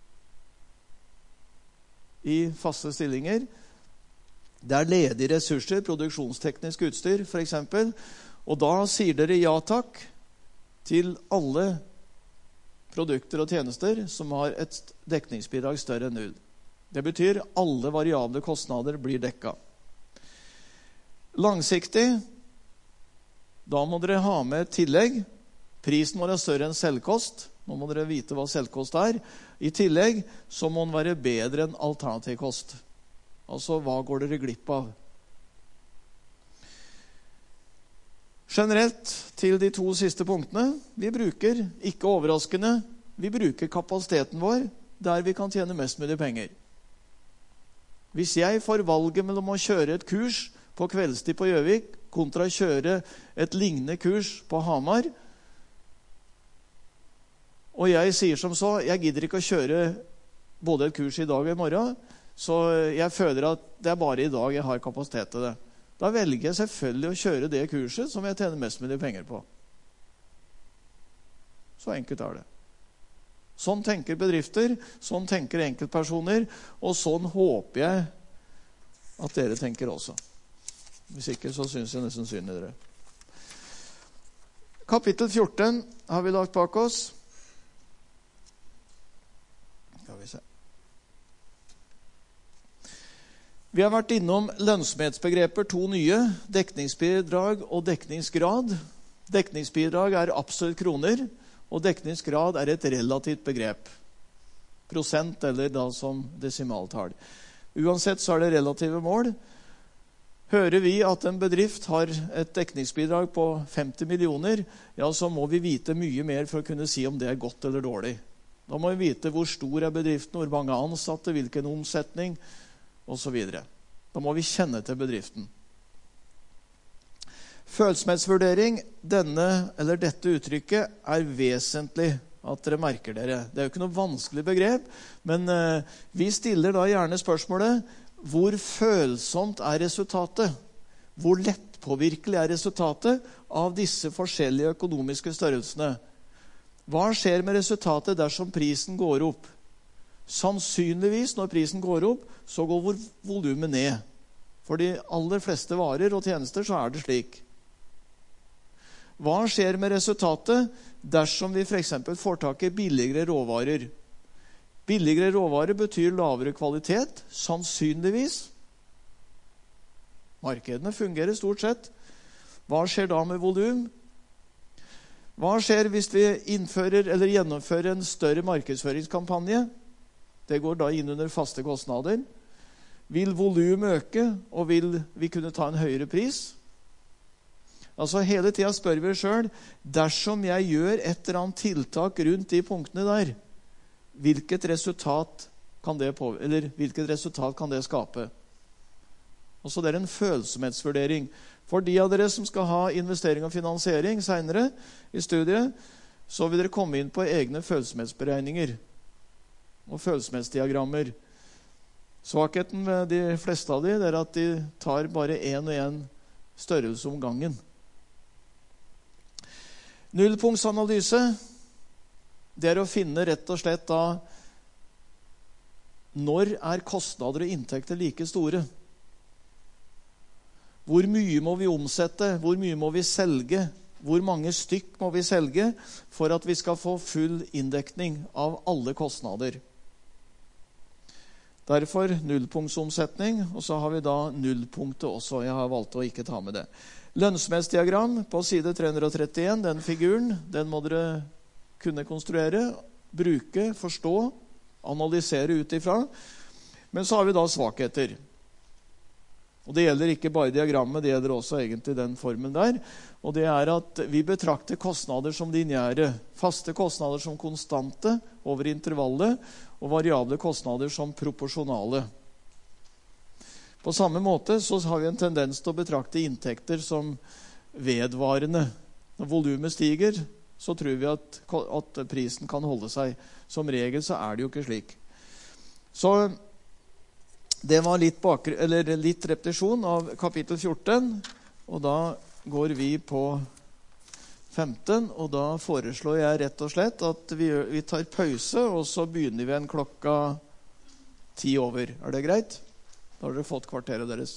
i faste stillinger. Det er ledige ressurser, produksjonsteknisk utstyr for eksempel. Og da sier dere ja takk til alle produkter og tjenester som har et dekningsbidrag større enn null. Det betyr alle variable kostnader blir dekket. Langsiktig, da må dere ha med et tillegg. Prisen må være større enn selvkost. Nå må dere vite hva selvkost er. I tillegg så må den være bedre enn alternativkost. Altså, hva går dere glipp av? Generelt til de to siste punktene, vi bruker, ikke overraskende, vi bruker kapasiteten vår der vi kan tjene mest mulig penger. Hvis jeg får valget mellom å kjøre et kurs på kveldstid på Gjøvik kontra å kjøre et lignende kurs på Hamar, og jeg sier som så, jeg gidder ikke å kjøre både et kurs i dag og i morgen, så jeg føler at det er bare i dag jeg har kapasitet til det. Da velger jeg selvfølgelig å kjøre det kurset som jeg tjener mest mulig penger på. Så enkelt er det. Sånn tenker bedrifter, sånn tenker enkeltpersoner, og sånn håper jeg at dere tenker også. Hvis ikke, så synes jeg nesten synd i dere. Kapittel fjorten har vi lagt bak oss. Skal vi se. Vi har vært innom lønnsomhetsbegreper, to nye, dekningsbidrag og dekningsgrad. Dekningsbidrag er absolutt kroner, og dekningsgrad er et relativt begrep. Prosent eller da som desimaltall. Uansett så er det relative mål. Hører vi at en bedrift har et dekningsbidrag på femti millioner, ja, så må vi vite mye mer for å kunne si om det er godt eller dårlig. Da må vi vite hvor stor er bedriften, hvor mange ansatte, hvilken omsetning, og så videre. Da må vi kjenne til bedriften. Følsomhetsvurdering, denne eller dette uttrykket, er vesentlig at dere merker dere. Det er jo ikke noe vanskelig begrep, men eh, vi stiller da gjerne spørsmålet, hvor følsomt er resultatet? Hvor lettpåvirkelig er resultatet av disse forskjellige økonomiske størrelsene? Hva skjer med resultatet dersom prisen går opp? Sannsynligvis når prisen går opp, så går volumet ned. For de aller fleste varer og tjenester så er det slik. Hva skjer med resultatet dersom vi for eksempel får tak i billigere råvarer? Billigere råvarer betyr lavere kvalitet, sannsynligvis. Markedene fungerer stort sett. Hva skjer da med volum? Hva skjer hvis vi innfører eller gjennomfører en større markedsføringskampanje? Det går da inn under faste kostnader. Vil volum øke, og vil vi kunne ta en høyere pris? Altså hele tiden spør vi oss selv, dersom jeg gjør et eller annet tiltak rundt de punktene der, hvilket resultat kan det, på, eller hvilket resultat kan det skape? Og så det er en følsomhetsvurdering. For de av dere som skal ha investering og finansiering senere i studiet, så vil dere komme inn på egne følsomhetsberegninger og følsomhetsdiagrammer. Svakheten med de fleste av de er at de tar bare en og en størrelse om gangen. Nullpunktsanalyse, det er å finne rett og slett da når er kostnader og inntekter like store? Hvor mye må vi omsette? Hvor mye må vi selge? Hvor mange stykk må vi selge for at vi skal få full inndekning av alle kostnader? Derfor nullpunktsomsetning, og så har vi da nullpunktet også. Jeg har valgt å ikke ta med det. Lønnsomhetsdiagram på side tre hundre og trettien, den figuren, den må dere kunne konstruere, bruke, forstå, analysere ut ifra. Men så har vi da svakheter. Og det gjelder ikke bare diagrammet, det gjelder også egentlig den formen der. Og det er at vi betrakter kostnader som lineære, faste kostnader som konstante over intervallet, og variable kostnader som proporsjonale. På samme måte så har vi en tendens til å betrakte inntekter som vedvarende. Når volumet stiger, så tror vi at, at prisen kan holde seg. Som regel så er det jo ikke slik. Så det var litt, bakre, eller litt repetisjon av kapittel fjorten, og da går vi på femten, og da foreslår jeg rett og slett at vi, vi tar pause, og så begynner vi en klokka ti over. Er det greit? Da har dere fått kvarteret deres.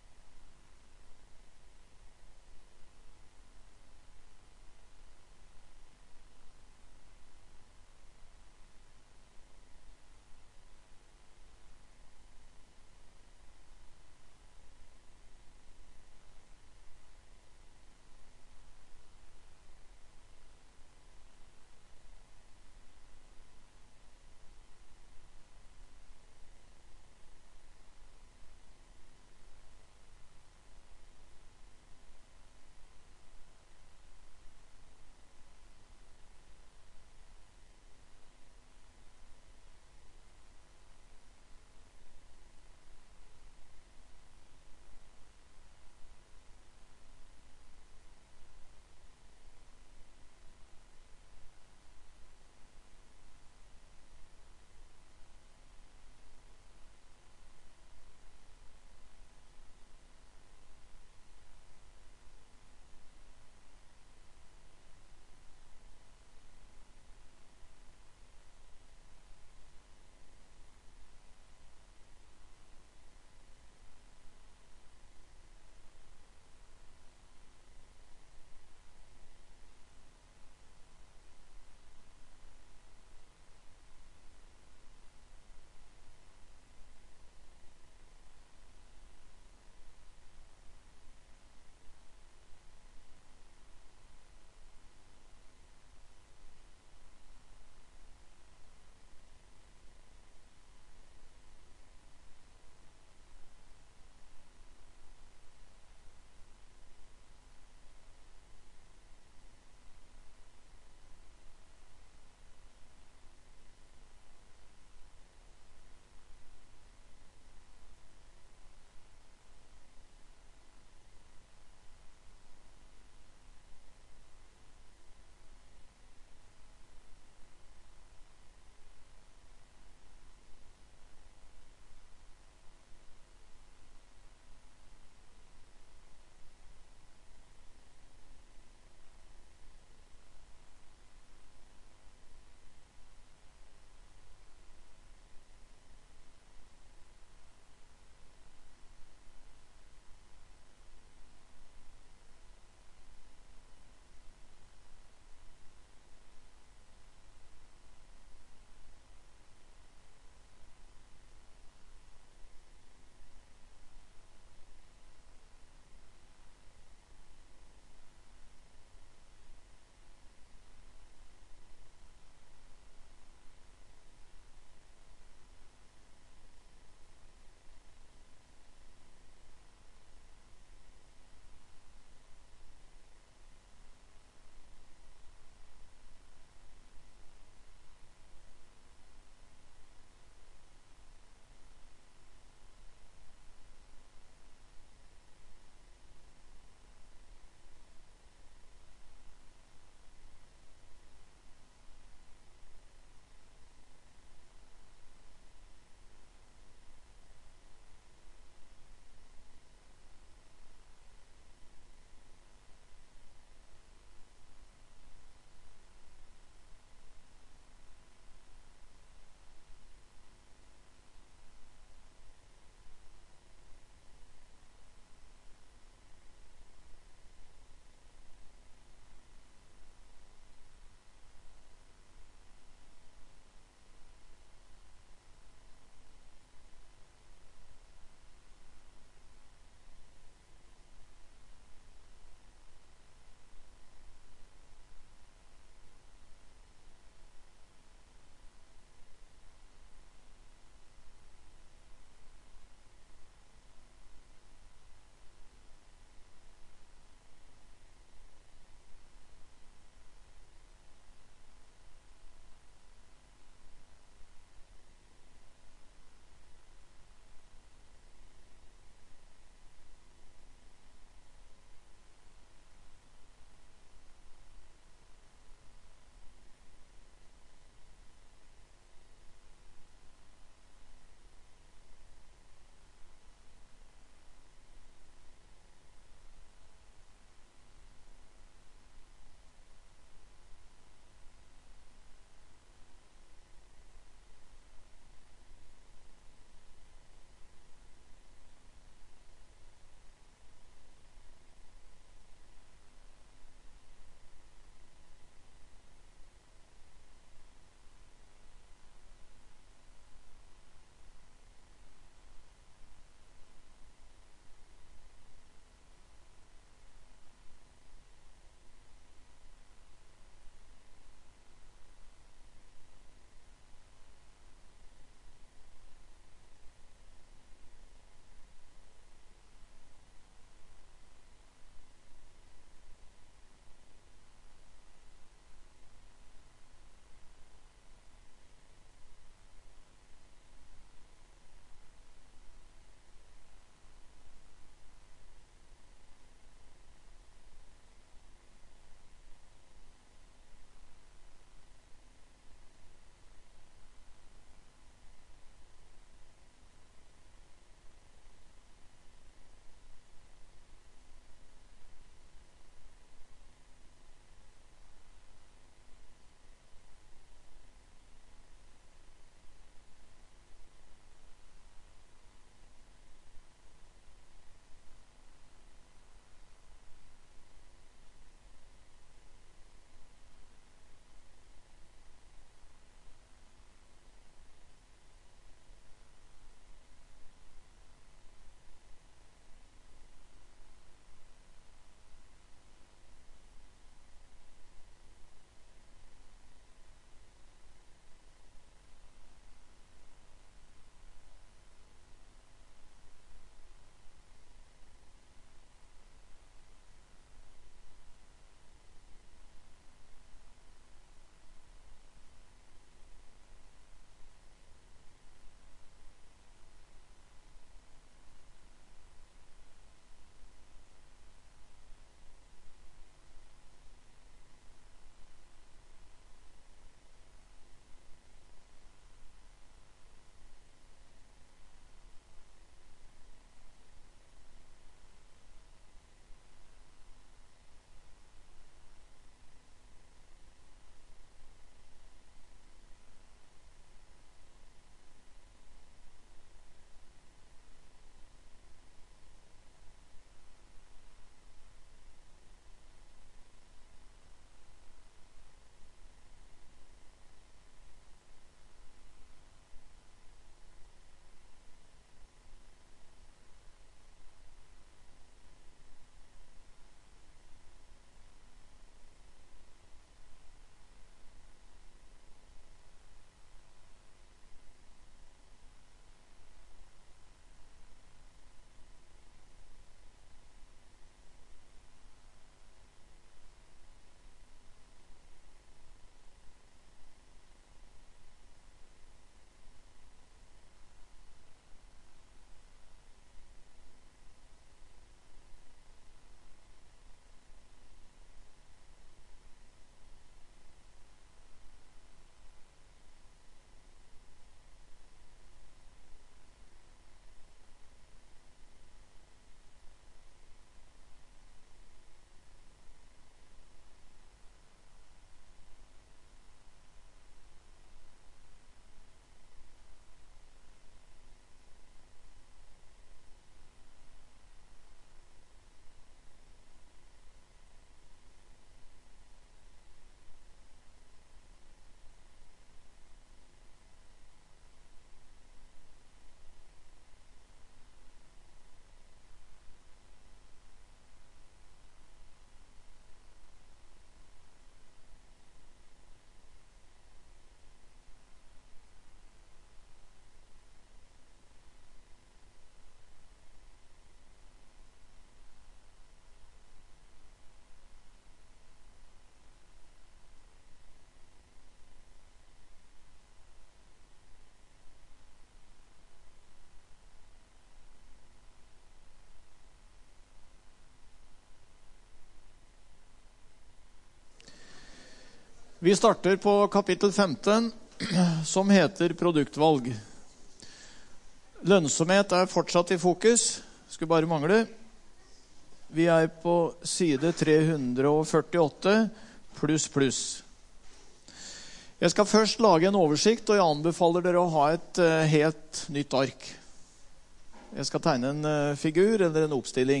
Vi starter på kapittel femten, som heter produktvalg. Lønnsomhet er fortsatt i fokus, skulle bare mangle. Vi er på side tre hundre førtiåtte, pluss pluss. Jeg skal først lage en oversikt, og jeg anbefaler dere å ha et uh, helt nytt ark. Jeg skal tegne en uh, figur eller en oppstilling.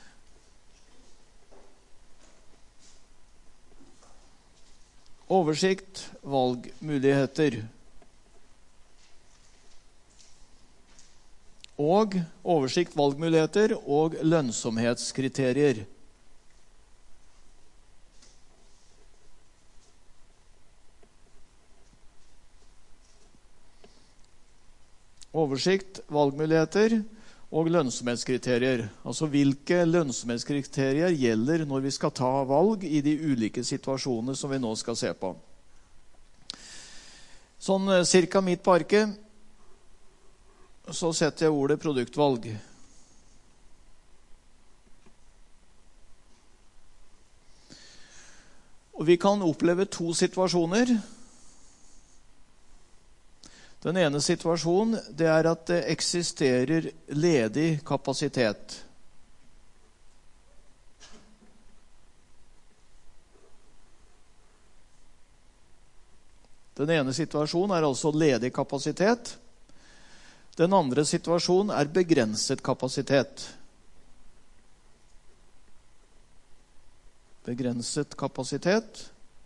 Oversikt, valgmuligheter. Og oversikt, valgmuligheter og lønnsomhetskriterier. Oversikt, valgmuligheter og lønnsomhetskriterier. Altså hvilke lønnsomhetskriterier gjelder når vi skal ta valg i de ulike situasjonene som vi nå skal se på. Sånn cirka midt på arket, så setter jeg ordet produktvalg. Og vi kan oppleve to situasjoner. Den ene situasjonen, det er at det eksisterer ledig kapasitet. Den ene situasjonen er altså ledig kapasitet. Den andre situasjonen er begrenset kapasitet. Begrenset kapasitet.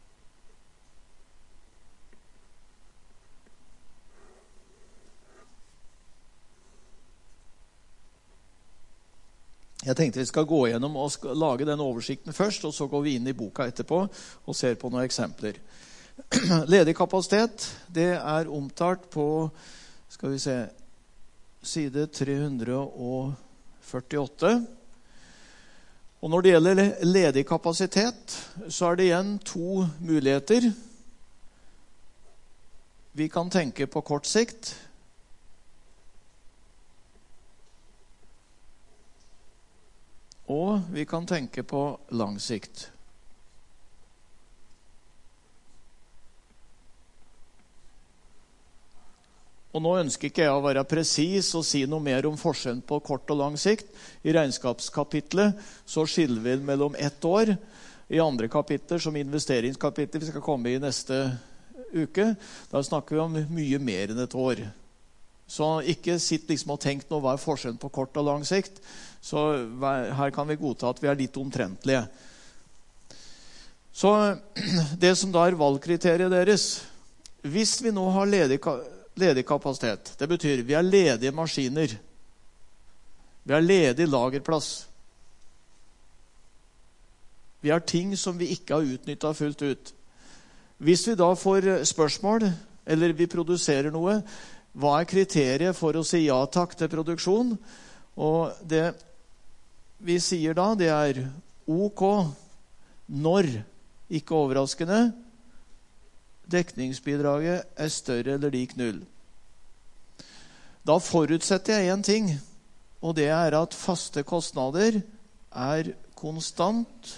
Jeg tenkte vi skal gå gjennom og skal lage den oversikten først, og så går vi inn i boka etterpå og ser på noen eksempler. Ledig kapasitet, det er omtalt på, skal vi se, side tre hundre førtiåtte. Og når det gjelder ledig kapasitet, så er det igjen to muligheter. Vi kan tenke på kort sikt. Og vi kan tenke på lang sikt. Og nå ønsker ikke jeg å være presis og si noe mer om forskjellen på kort og lang sikt. I regnskapskapitlet så skiller vi mellom ett år. I andre kapitler, som investeringskapitlet vi skal komme i neste uke, da snakker vi om mye mer enn et år. Så ikke sitt liksom og tenk nå hva er forskjellen på kort og lang sikt. Så her kan vi godta at vi er litt omtrentlige. Så det som da er valgkriteriet deres, hvis vi nå har ledig, ledig kapasitet, det betyr vi har ledige maskiner, vi har ledig lagerplass, vi har ting som vi ikke har utnyttet fullt ut. Hvis vi da får spørsmål, eller vi produserer noe, hva er kriteriet for å si ja takk til produksjon? Og det vi sier da, det er ok når, ikke overraskende, dekningsbidraget er større eller lik null. Da forutsetter jeg en ting, og det er at faste kostnader er konstant.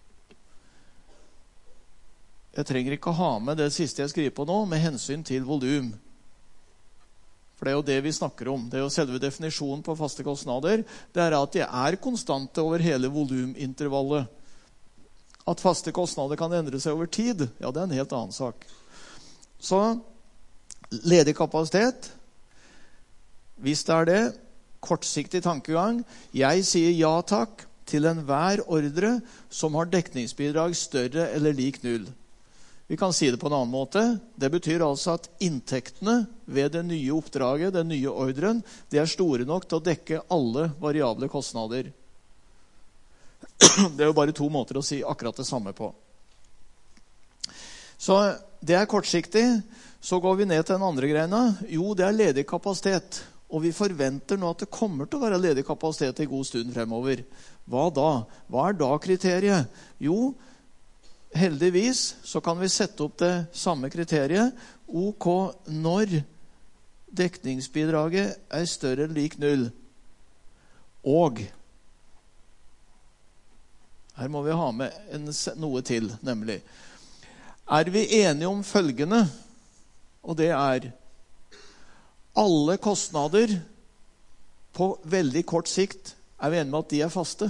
Jeg trenger ikke å ha med det siste jeg skriver på nå, med hensyn til volum. For det er jo det vi snakker om. Det er jo selve definisjonen på faste kostnader. Det er at de er konstante over hele volumintervallet. At faste kostnader kan endre seg over tid, ja, det er en helt annen sak. Så, ledig kapasitet, hvis det er det, kortsiktig tankegang. Jeg sier ja takk til enhver ordre som har dekningsbidrag større eller lik null. Vi kan si det på en annen måte. Det betyr altså at inntektene ved det nye oppdraget, den nye ordren, de er store nok til å dekke alle variable kostnader. Det er jo bare to måter å si akkurat det samme på. Så det er kortsiktig. Så går vi ned til den andre greina. Jo, det er ledig kapasitet. Og vi forventer nå at det kommer til å være ledig kapasitet i god stund fremover. Hva da? Hva er da kriteriet? Jo, heldigvis så kan vi sette opp det samme kriteriet. Ok når dekningsbidraget er større eller lik null. Og her må vi ha med en, noe til, nemlig er vi enige om følgende, og det er alle kostnader på veldig kort sikt er vi enige med at de er faste.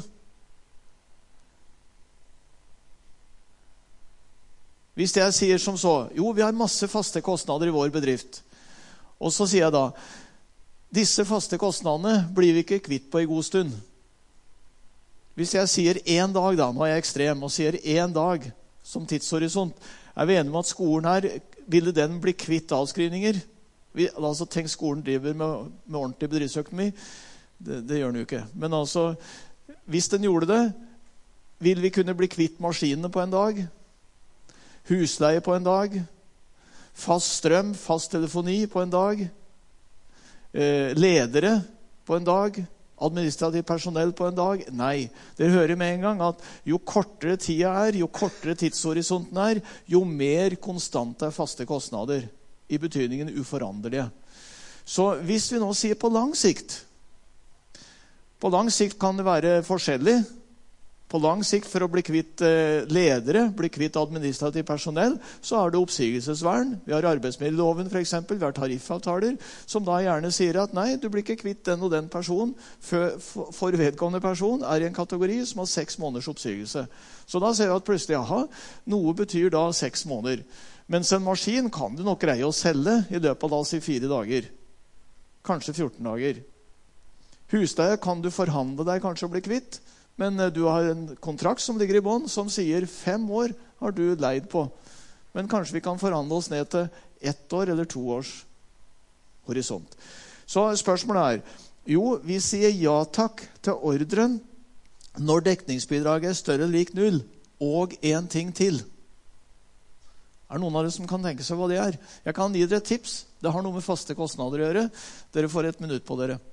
Hvis jeg sier som så, jo, vi har masse faste kostnader i vår bedrift, og så sier jeg da, disse faste kostnadene blir vi ikke kvitt på i god stund. Hvis jeg sier en dag da, nå er jeg ekstrem, og sier en dag som tidshorisont, er vi enige om at skolen her, ville den bli kvitt avskrivninger? Vi, altså, tenk skolen driver med, med ordentlig bedriftsøkonomi. Det, det gjør den jo ikke. Men altså, hvis den gjorde det, vil vi kunne bli kvitt maskinene på en dag? Husleie på en dag? Fast strøm, fast telefoni på en dag? Eh, ledere på en dag? Administrativt personell på en dag? Nei, dere hører med en gang at jo kortere tida er, jo kortere tidshorisonten er, jo mer konstant er faste kostnader, i betydningen uforanderlige. Så hvis vi nå sier på lang sikt, på lang sikt kan det være forskjellig. På lang sikt for å bli kvitt ledere, bli kvitt administrativt personell, så er det oppsigelsesvern. Vi har arbeidsmiljøloven for eksempel, vi har tariffavtaler, som da gjerne sier at nei, du blir ikke kvitt den og den personen, for vedkommende person er i en kategori som har seks måneders oppsigelse. Så da ser vi at plutselig, aha, noe betyr da seks måneder. Mens en maskin kan du nok greie å selge i løpet av da si fire dager. Kanskje fjorten dager. Husleie kan du forhandle deg kanskje å bli kvitt, men du har en kontrakt som ligger i bånd, som sier fem år har du leid på. Men kanskje vi kan forhandle oss ned til ett år eller to års horisont. Så spørsmålet er, jo, vi sier ja takk til ordren når dekningsbidraget er større eller lik null, og en ting til. Er det noen av dere som kan tenke seg hva det er? Jeg kan gi dere et tips. Det har noe med faste kostnader å gjøre. Dere får et minutt på dere.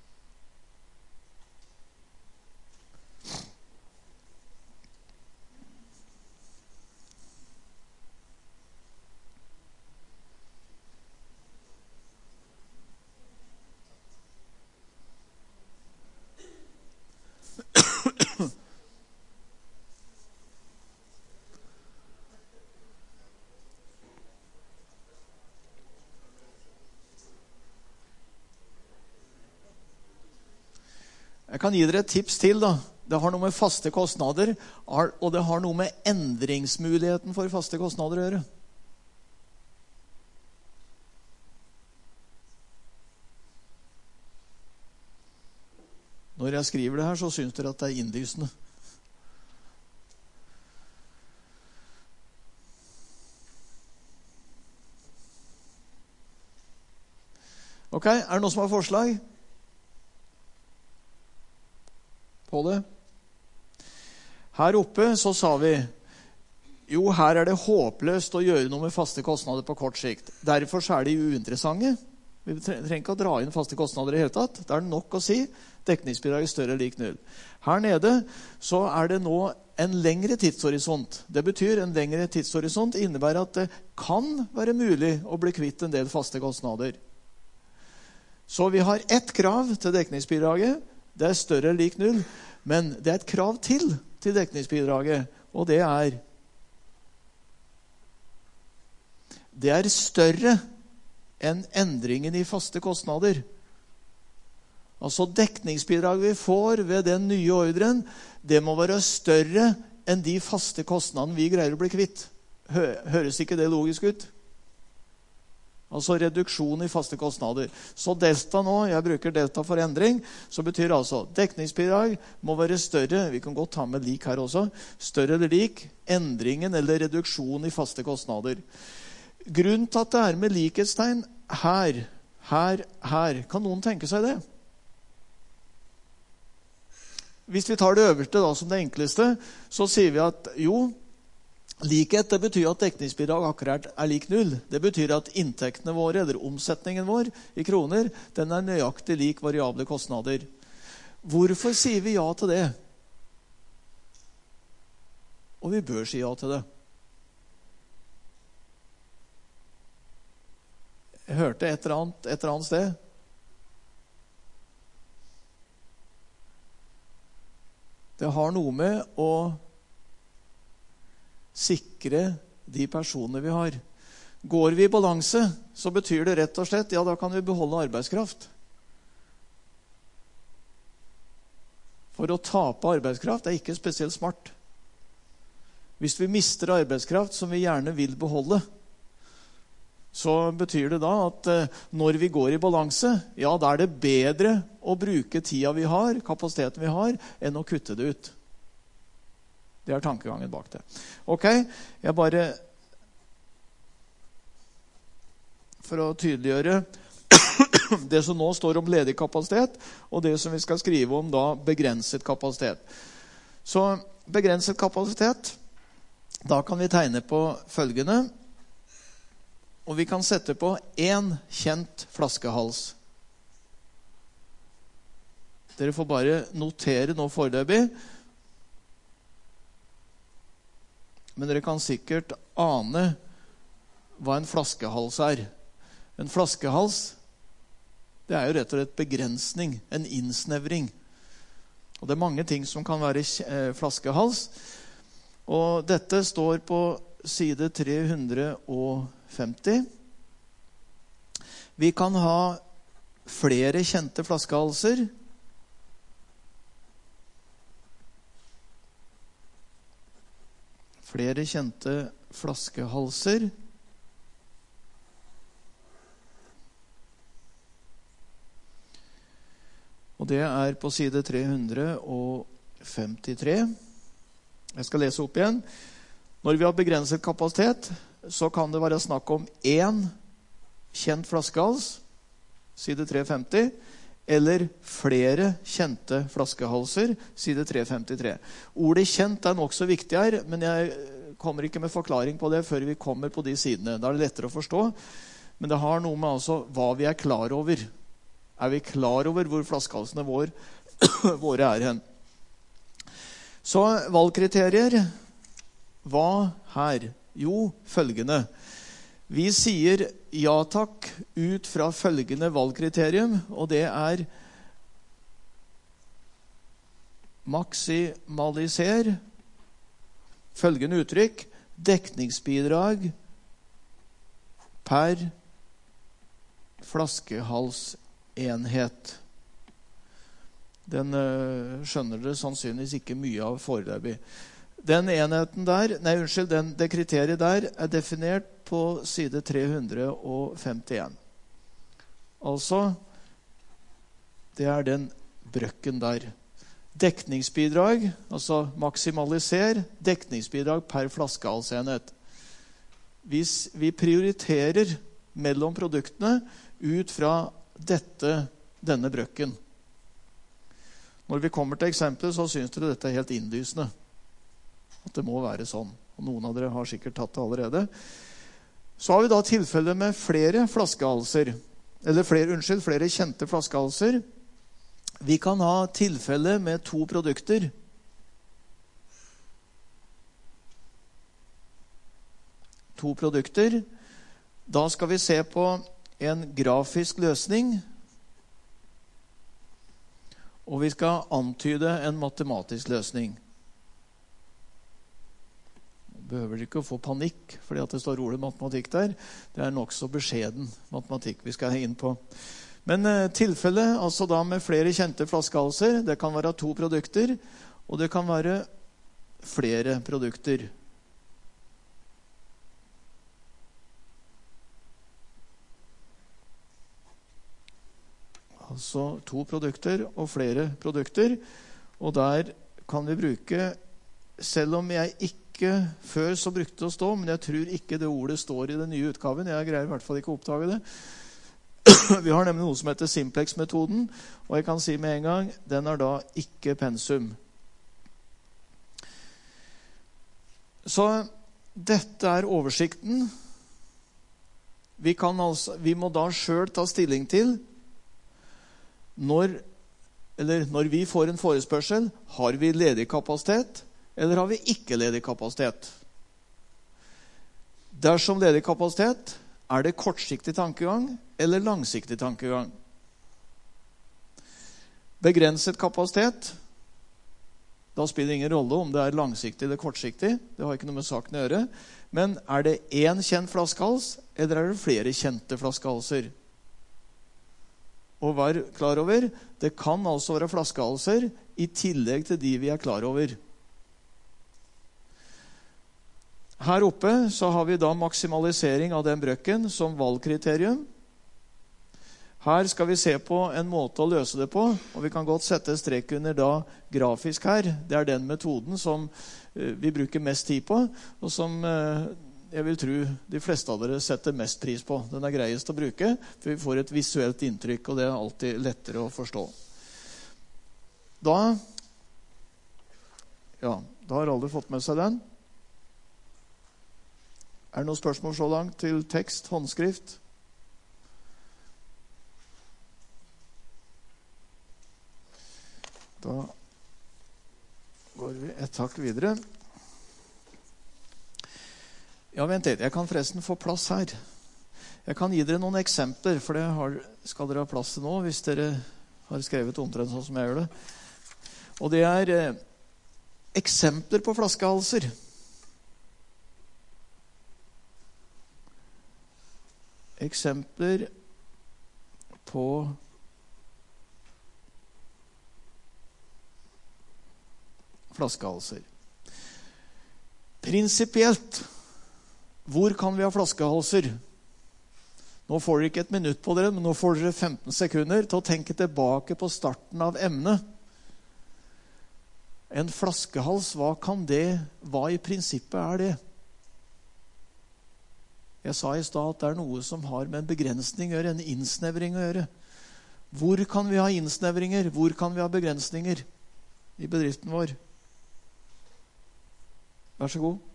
Jeg kan gi dere et tips til da. Det har noe med faste kostnader, og det har noe med endringsmuligheten for faste kostnader å gjøre. Når jeg skriver det her, så synes dere at det er innlysende. Ok, er det noen som har forslag? På det. Her oppe så sa vi, jo, her er det håpløst å gjøre noe med faste kostnader på kort sikt. Derfor så er de uinteressante. Vi trenger ikke å dra inn faste kostnader i hele tatt. Det er nok å si, dekningsbidrag er større eller lik null. Her nede så er det nå en lengre tidshorisont. Det betyr en lengre tidshorisont innebærer at det kan være mulig å bli kvitt en del faste kostnader. Så vi har ett krav til dekningsbidraget. Det er større eller lik null, men det er et krav til til dekningsbidraget, og det er det er større enn endringen i faste kostnader. Altså dekningsbidraget vi får ved den nye ordren, det må være større enn de faste kostnadene vi greier å bli kvitt. Høres ikke det logisk ut? Altså reduksjon i faste kostnader. Så delta nå, jeg bruker delta for endring, så betyr altså dekningsbidrag må være større, vi kan godt ta med lik her også, større eller lik, endringen eller reduksjon i faste kostnader. Grunnen til at det er med likhetstegn her, her, her, kan noen tenke seg det? Hvis vi tar det øverste da som det enkleste, så sier vi at jo, likhet, det betyr at dekningsbidrag akkurat er lik null. Det betyr at inntektene våre, eller omsetningen vår i kroner, den er nøyaktig lik variable kostnader. Hvorfor sier vi ja til det? Og vi bør si ja til det. Jeg hørte et eller annet, et eller annet sted. Det har noe med å sikre de personene vi har. Går vi i balanse, så betyr det rett og slett, ja, da kan vi beholde arbeidskraft. For å tape arbeidskraft er ikke spesielt smart. Hvis vi mister arbeidskraft som vi gjerne vil beholde, så betyr det da at når vi går i balanse, ja, da er det bedre å bruke tida vi har, kapasiteten vi har, enn å kutte det ut. Det er tankegangen bak det. Ok, jeg bare, for å tydeliggjøre det som nå står om ledig kapasitet, og det som vi skal skrive om da begrenset kapasitet. Så begrenset kapasitet, da kan vi tegne på følgende, og vi kan sette på en kjent flaskehals. Dere får bare notere nå foreløpig, men dere kan sikkert ane hva en flaskehals er. En flaskehals, det er jo rett og slett begrensning, en innsnevring. Og det er mange ting som kan være flaskehals. Og dette står på side tre hundre femti. Vi kan ha flere kjente flaskehalser. Flere kjente flaskehalser. Og det er på side tre hundre femtitre. Jeg skal lese opp igjen. Når vi har begrenset kapasitet, så kan det være snakk om én kjent flaskehals, side tre femti, eller flere kjente flaskehalser, side tre femtitre. Ordet kjent er nok så viktig her, men jeg kommer ikke med forklaring på det før vi kommer på de sidene. Da er det lettere å forstå, men det har noe med altså hva vi er klar over. Er vi klar over hvor flaskehalsene våre, våre er hen? Så valgkriterier, hva her? Jo, følgende. Vi sier ja takk ut fra følgende valgkriterium, og det er maksimaliser, følgende uttrykk, dekningsbidrag per flaskehalsenhet. Den øh, skjønner dere sannsynligvis ikke mye av foreløpig. Den enheten der, nei unnskyld, den, det kriteriet der er definert på side tre hundre femtien. Altså, det er den brøkken der. Dekningsbidrag, altså maksimaliser, dekningsbidrag per flaskehalsenhet. Hvis vi prioriterer mellom produktene ut fra dette, denne brøkken. Når vi kommer til eksempler, så synes dere dette er helt innlysende. At det må være sånn. Og noen av dere har sikkert tatt det allerede. Så har vi da tilfelle med flere flaskehalser. Eller flere, unnskyld, flere kjente flaskehalser. Vi kan ha tilfelle med to produkter. To produkter. Da skal vi se på en grafisk løsning. Og vi skal antyde en matematisk løsning. Behøver dere ikke å få panikk fordi at det står ordet matematikk der. Det er nok så beskjeden matematikk vi skal inn på. Men eh, tilfelle, altså da med flere kjente flaskehalser, det kan være to produkter, og det kan være flere produkter. Altså to produkter og flere produkter, og der kan vi bruke, selv om jeg ikke før så brukte det å stå, men jeg tror ikke det ordet står i den nye utgaven, jeg greier i hvert fall ikke å oppdage det. Vi har nemlig noe som heter Simplex-metoden, og jeg kan si med en gang, den er da ikke pensum. Så dette er oversikten. Vi, kan altså, vi må da selv ta stilling til Når, eller når vi får en forespørsel, har vi ledig kapasitet, eller har vi ikke ledig kapasitet? Dersom ledig kapasitet, er det kortsiktig tankegang eller langsiktig tankegang? Begrenset kapasitet, Da spiller det ingen rolle om det er langsiktig eller kortsiktig. Det har ikke noe med saken å gjøre. Men er det en kjent flaskehals, eller er det flere kjente flaskehalser? Og vær klar over, det kan altså være flaskehalser i tillegg til de vi er klar over. Her oppe så har vi da maksimalisering av den brøkken som valgkriterium. Her skal vi se på en måte å løse det på, og vi kan godt sette strek under da grafisk her. Det er den metoden som vi bruker mest tid på, og som jeg vil tro de fleste av dere setter mest pris på. Den er greiest å bruke, for vi får et visuelt inntrykk, og det er alltid lettere å forstå. Da, ja, da har alle fått med seg den. Er det noen spørsmål så langt til tekst, håndskrift? Da går vi et takk videre. Ja, vent litt. Jeg kan forresten få plass her. Jeg kan gi dere noen eksempler, for det har, skal dere ha plass til nå, hvis dere har skrevet omtrent sånn som jeg gjør det. Og det er eh, eksempler på flaskehalser. Eksempler på flaskehalser. Prinsipielt, hvor kan vi ha flaskehalser? Nå får dere ikke et minutt på dere, men nå får dere femten sekunder til å tenke tilbake på starten av emnet. En flaskehals, hva kan det, hva i prinsippet er det? Jeg sa i stad at det er noe som har med en begrensning å gjøre, en innsnevring å gjøre. Hvor kan vi ha innsnevringer? Hvor kan vi ha begrensninger i bedriften vår? Vær så god.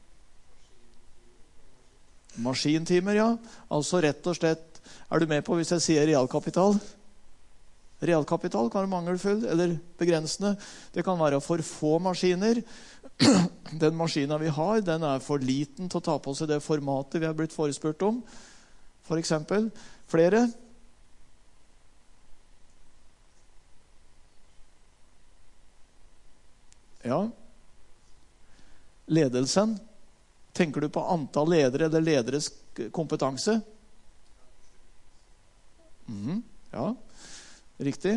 Maskintimer, ja. Altså rett og slett, er du med på hvis jeg sier realkapital? Realkapital kan være mangelfull eller begrensende. Det kan være for få maskiner. Den maskinen vi har, den er for liten til å ta på seg det formatet vi har blitt forespurt om. For eksempel. Flere? Ja. Ledelsen. Tenker du på antall ledere eller lederes kompetanse? Mm, ja, riktig.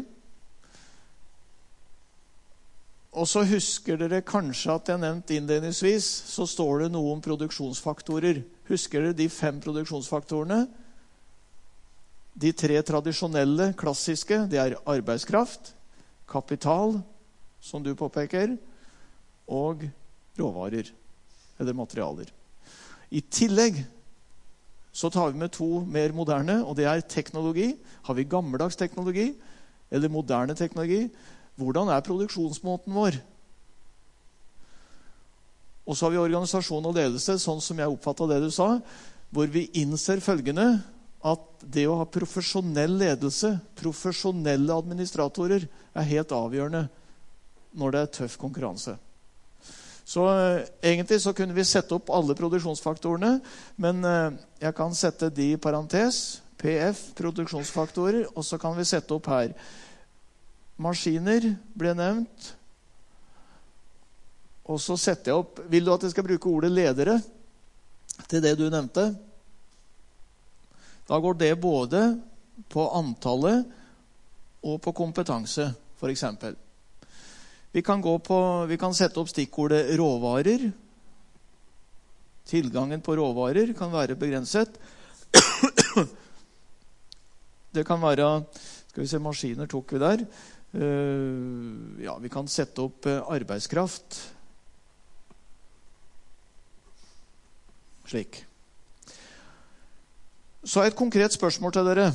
Og så husker dere kanskje at jeg nevnte innledningsvis, så står det noe om produksjonsfaktorer. Husker dere de fem produksjonsfaktorene? De tre tradisjonelle, klassiske, det er arbeidskraft, kapital, som du påpeker, og råvarer, eller materialer. I tillegg så tar vi med to mer moderne, og det er teknologi. Har vi gammeldags teknologi, eller moderne teknologi? Hvordan er produksjonsmåten vår? Og så har vi organisasjon og ledelse, sånn som jeg oppfattet det du sa, hvor vi innser følgende, at det å ha profesjonell ledelse, profesjonelle administratorer, er helt avgjørende når det er tøff konkurranse. Så eh, egentlig så kunne vi sette opp alle produksjonsfaktorene, men eh, jeg kan sette de i parentes, P F, produksjonsfaktorer, og så kan vi sette opp her. Maskiner ble nevnt, og så setter jeg opp, vil du at jeg skal bruke ordet ledere til det du nevnte? Da går det både på antallet og på kompetanse, for eksempel. Vi kan, gå på, vi kan sette opp stikkordet råvarer. Tilgangen på råvarer kan være begrenset. Det kan være, skal vi se, maskiner tok vi der. Uh, ja, vi kan sette opp uh, arbeidskraft. Slik. Så et konkret spørsmål til dere.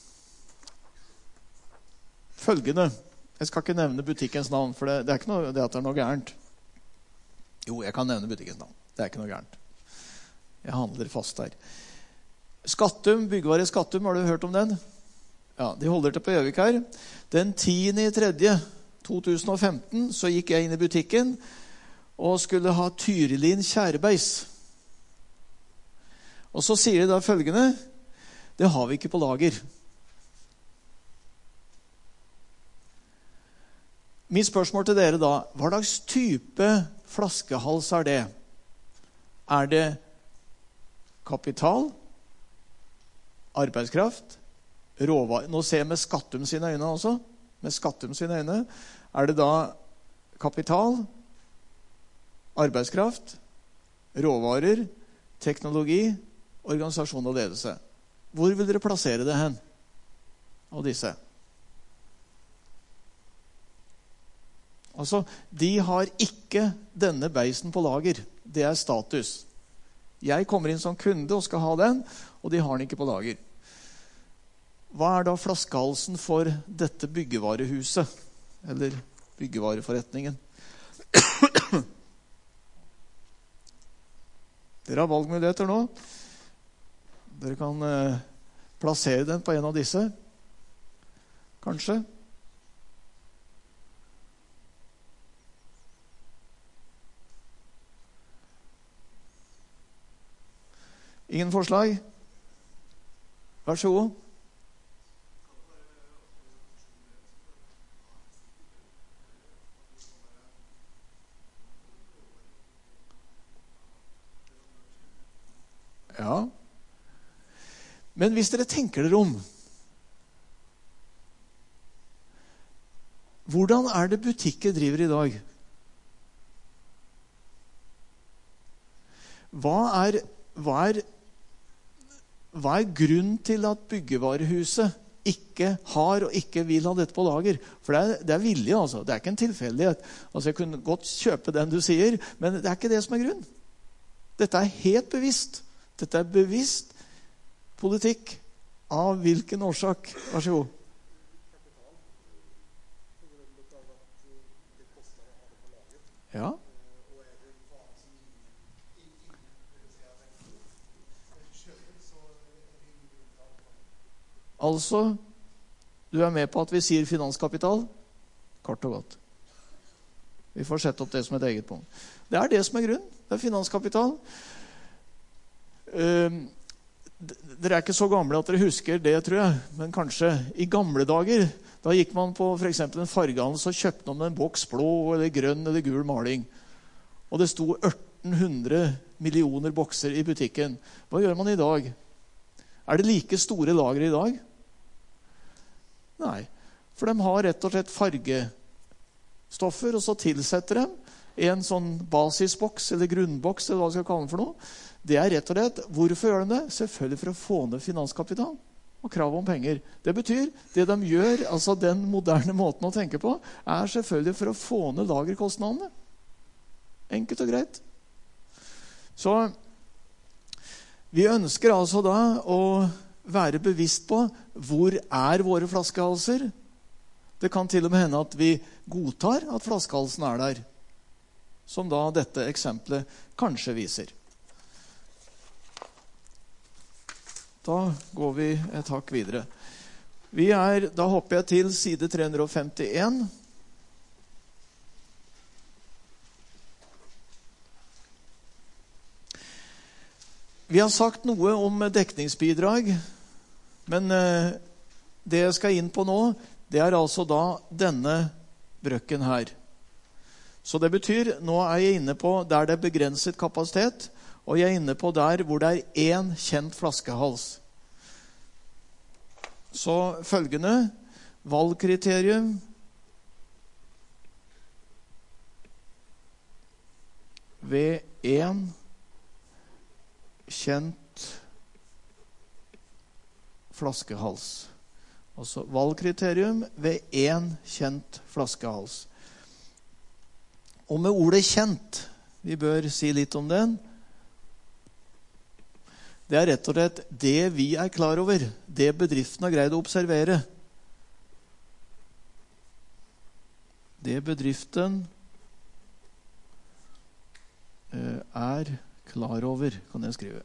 Følgende. Jeg skal ikke nevne butikkens navn, for det, det er ikke noe, det at det er noe gærent. Jo, jeg kan nevne butikkens navn. Det er ikke noe gærent. Jeg handler fast her. Skattum, byggvare Skattum, har du hørt om den? Ja, de holder til på Gjøvik her. Den tiende i tredje to tusen og femten så gikk jeg inn i butikken og skulle ha Tyrelin Kjærebeis. Og så sier de da følgende, det har vi ikke på lager. Mitt spørsmål til dere da, hva slags type flaskehals er det? Er det kapital, arbeidskraft, råvarer? Nå ser jeg med Skattum sine øyne også. Med Skattum sine øyne. Er det da kapital, arbeidskraft, råvarer, teknologi, organisasjon og ledelse? Hvor vil dere plassere det hen av disse? Altså, de har ikke denne beisen på lager. Det er status. Jeg kommer inn som kunde og skal ha den, og de har den ikke på lager. Hva er da flaskehalsen for dette byggevarehuset? Eller byggevareforretningen? Dere har valgmuligheter nå. Dere kan eh, plassere den på en av disse. Kanskje. Ingen forslag? Vær så god. Ja. Men hvis dere tenker dere om, hvordan er det butikker driver i dag? Hva er, hva er Hva er grunnen til at byggevarehuset ikke har og ikke vil ha dette på lager? For det er, det er vilje, altså. Det er ikke en tilfeldighet. Altså, jeg kunne godt kjøpe den du sier, men det er ikke det som er grunnen. Dette er helt bevisst. Dette er bevisst politikk. Av hvilken årsak? Vær så god. Ja. Altså, du er med på at vi sier finanskapital? Kort og godt. Vi får sette opp det som et eget punkt. Det er det som er grunnen. Det er finanskapital. Uh, dere er ikke så gamle at dere husker det, tror jeg. Men kanskje i gamle dager, da gikk man på for eksempel en fargehandel, så kjøpte man en boks blå eller grønn eller gul maling. Og det sto ørten hundre millioner bokser i butikken. Hva gjør man i dag? Er det like store lager i dag? Nei, for de har rett og slett fargestoffer, og så tilsetter de en sånn basisboks, eller grunnboks, eller hva skal jeg kalle den for noe. Det er rett og slett, hvorfor gjør de det? Selvfølgelig for å få ned finanskapital og krav om penger. Det betyr, det de gjør, altså den moderne måten å tenke på, er selvfølgelig for å få ned lagerkostnadene. Enkelt og greit. Så vi ønsker altså da å være bevisst på hvor er våre flaskehalser. Det kan til og med hende at vi godtar at flaskehalsen er der, som da dette eksempelet kanskje viser. Da går vi et hakk videre. Vi er, da hopper jeg til side tre hundre femtien. Vi har sagt noe om dekningsbidrag, men det jeg skal inn på nå, det er altså da denne brøkken her. Så det betyr, nå er jeg inne på der det er begrenset kapasitet, og jeg er inne på der hvor det er en kjent flaskehals. Så følgende, valgkriterium, ved en kjent flaskehals. Altså valgkriterium ved en kjent flaskehals. Og med ordet kjent, vi bør si litt om den. Det er rett og slett det vi er klar over, det bedriften har greid å observere. Det bedriften er klar over, kan jeg skrive.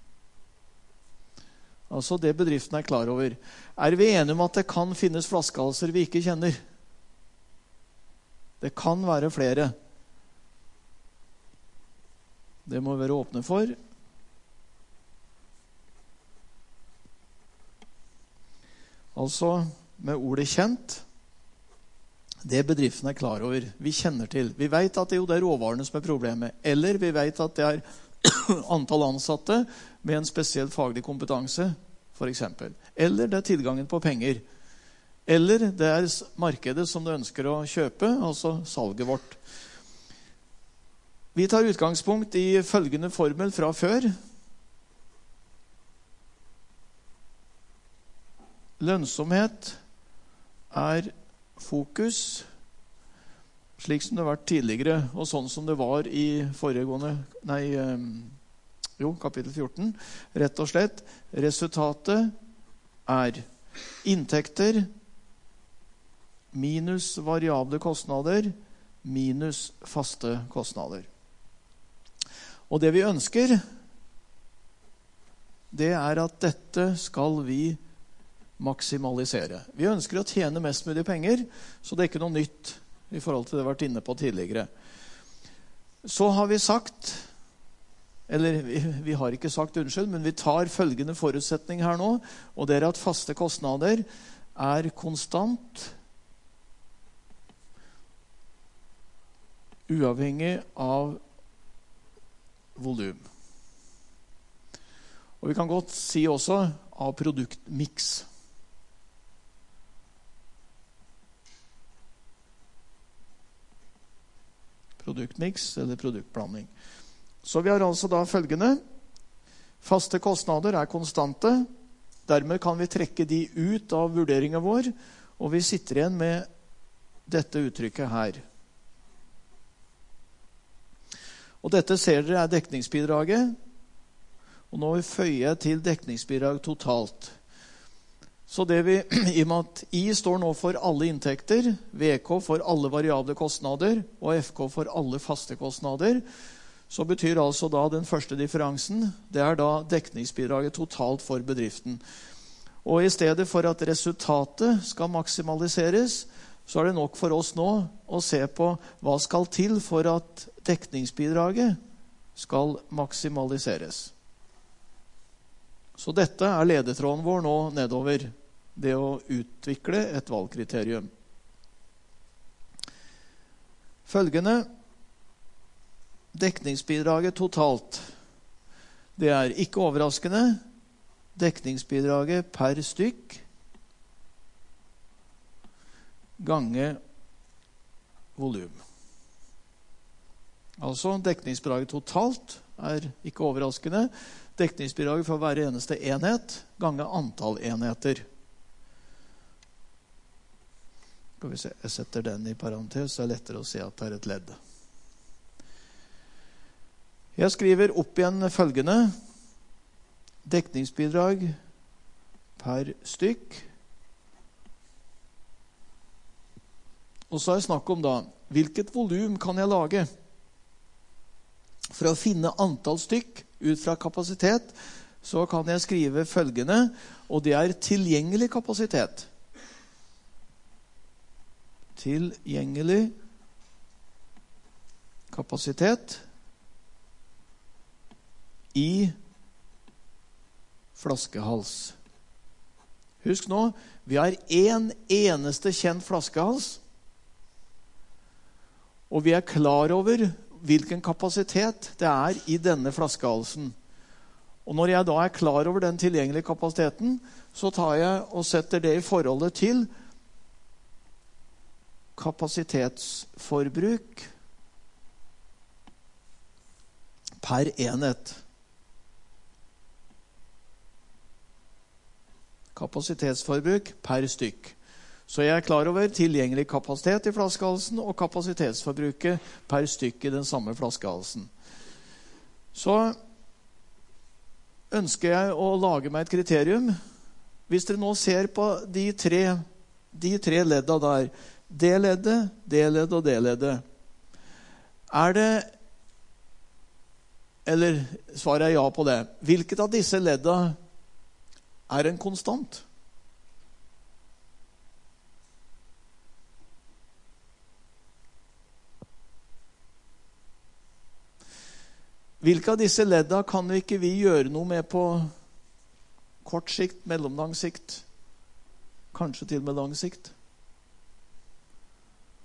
Altså det bedriften er klar over. Er vi enige om at det kan finnes flaskehalser vi ikke kjenner? Det kan være flere. Det må vi være åpne for. Altså med ordet kjent, Det bedriften er klar over, vi kjenner til. Vi vet at det, jo, det er råvarene som er problemet. Eller vi vet at det er antall ansatte med en spesiell faglig kompetanse, for eksempel. Eller det er tilgangen på penger. Eller det er markedet som du ønsker å kjøpe, altså salget vårt. Vi tar utgangspunkt i følgende formel fra før. Lønnsomhet er fokus, slik som det har vært tidligere, og sånn som det var i foregående, nei, jo, kapittel fjorten. Rett og slett, resultatet er inntekter minus variable kostnader minus faste kostnader. Og det vi ønsker, det er at dette skal vi maksimalisere. Vi ønsker å tjene mest mulig penger, så det er ikke noe nytt i forhold til det vi har vært inne på tidligere. Så har vi sagt, eller vi, vi har ikke sagt unnskyld, men vi tar følgende forutsetning her nå, og det er at faste kostnader er konstant, uavhengig av volum. Og vi kan godt si også av produktmix. Produktmix eller produktblanding. Så vi har altså da følgende. Faste kostnader er konstante. Dermed kan vi trekke de ut av vurderingen vår, og vi sitter igjen med dette uttrykket her. Og dette ser dere er dekningsbidraget. Og nå føyer jeg til dekningsbidrag totalt. Så det vi, i og med at I står nå for alle inntekter, V K for alle variable kostnader, og F K for alle faste kostnader, så betyr altså da den første differansen, det er da dekningsbidraget totalt for bedriften. Og i stedet for at resultatet skal maksimaliseres, så er det nok for oss nå å se på hva skal til for at dekningsbidraget skal maksimaliseres. Så dette er ledetråden vår nå nedover, det å utvikle et valgkriterium. Følgende, dekningsbidraget totalt, det er ikke overraskende, dekningsbidraget per stykk gange volum. Altså, dekningsbidraget totalt er ikke overraskende. Dekningsbidraget for hver eneste enhet gange antall enheter. Skal vi se, jeg setter den i parentes, så er det lettere å se at det er et ledd. Jeg skriver opp igjen følgende. Dekningsbidrag per stykk. Og så er det snakk om da, hvilket volum kan jeg lage? For å finne antall stykk ut fra kapasitet, så kan jeg skrive følgende, og det er tilgjengelig kapasitet. Tilgjengelig kapasitet i flaskehals. Husk nå, vi har en eneste kjent flaskehals, og vi er klar over hvilken kapasitet det er i denne flaskehalsen. Og når jeg da er klar over den tilgjengelige kapasiteten, så tar jeg og setter det i forholdet til kapasitetsforbruk per enhet. Kapasitetsforbruk per stykk. Så jeg er klar over tilgjengelig kapasitet i flaskehalsen og kapasitetsforbruket per stykk i den samme flaskehalsen. Så ønsker jeg å lage meg et kriterium. Hvis dere nå ser på de tre, de tre ledda der, det leddet, det leddet og det leddet, er det, eller svarer jeg ja på det, hvilket av disse ledda er en konstant? Hvilke av disse ledda kan vi ikke vi gjøre noe med på kort sikt, mellomlang sikt, kanskje til og med lang sikt?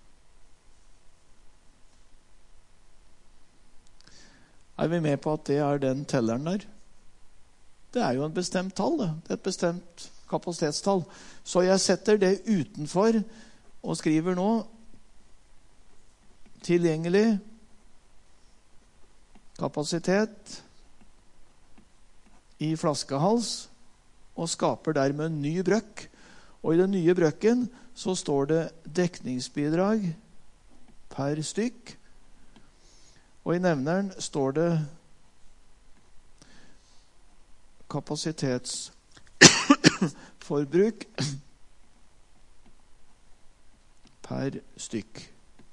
Er vi med på at det er den telleren der? Det er jo en bestemt tall, det. Det er et bestemt kapasitetstall. Så jeg setter det utenfor og skriver nå tilgjengelig kapasitet i flaskehals og skaper dermed en ny brøkk. Og i den nye brøkken så står det dekningsbidrag per stykk. Og i nevneren står det kapasitetsforbruk per stykk.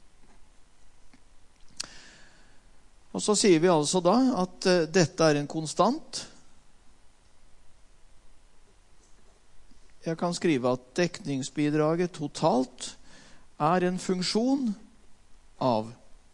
Og så sier vi altså da at uh, dette er en konstant. Jeg kan skrive at dekningsbidraget totalt er en funksjon av.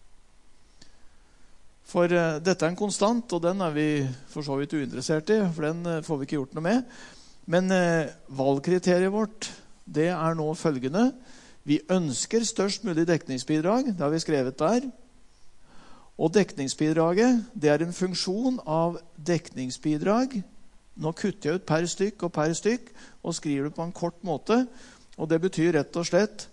For uh, dette er en konstant, og den er vi for så vidt uinteressert i, for den uh, får vi ikke gjort noe med. Men uh, valgkriteriet vårt, det er nå følgende. Vi ønsker størst mulig dekningsbidrag, det har vi skrevet der. Og dekningsbidraget, det er en funksjon av dekningsbidrag. Nå kutter jeg ut per stykk og per stykk, og skriver det på en kort måte. Og det betyr rett og slett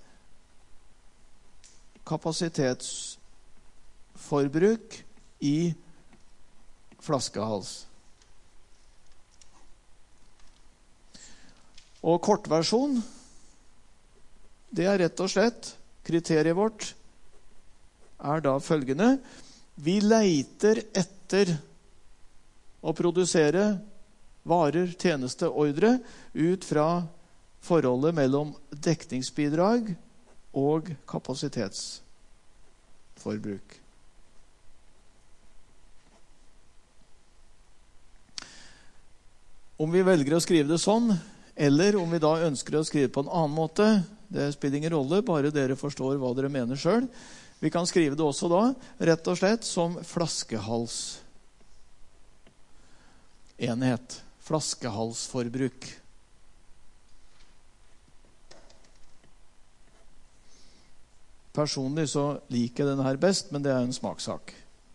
kapasitetsforbruk i flaskehals. Og kortversjon, det er rett og slett, kriteriet vårt er da følgende. Vi leiter etter å produsere varer, tjeneste, ordre ut fra forholdet mellom dekningsbidrag og kapasitetsforbruk. Om vi velger å skrive det sånn, eller om vi da ønsker å skrive på en annen måte, det spiller ingen rolle, bare dere forstår hva dere mener selv. Vi kan skrive det også da, rett og slett, som flaskehalsenhet. Flaskehalsforbruk. Personlig så liker jeg denne her best, men det er en smakssak.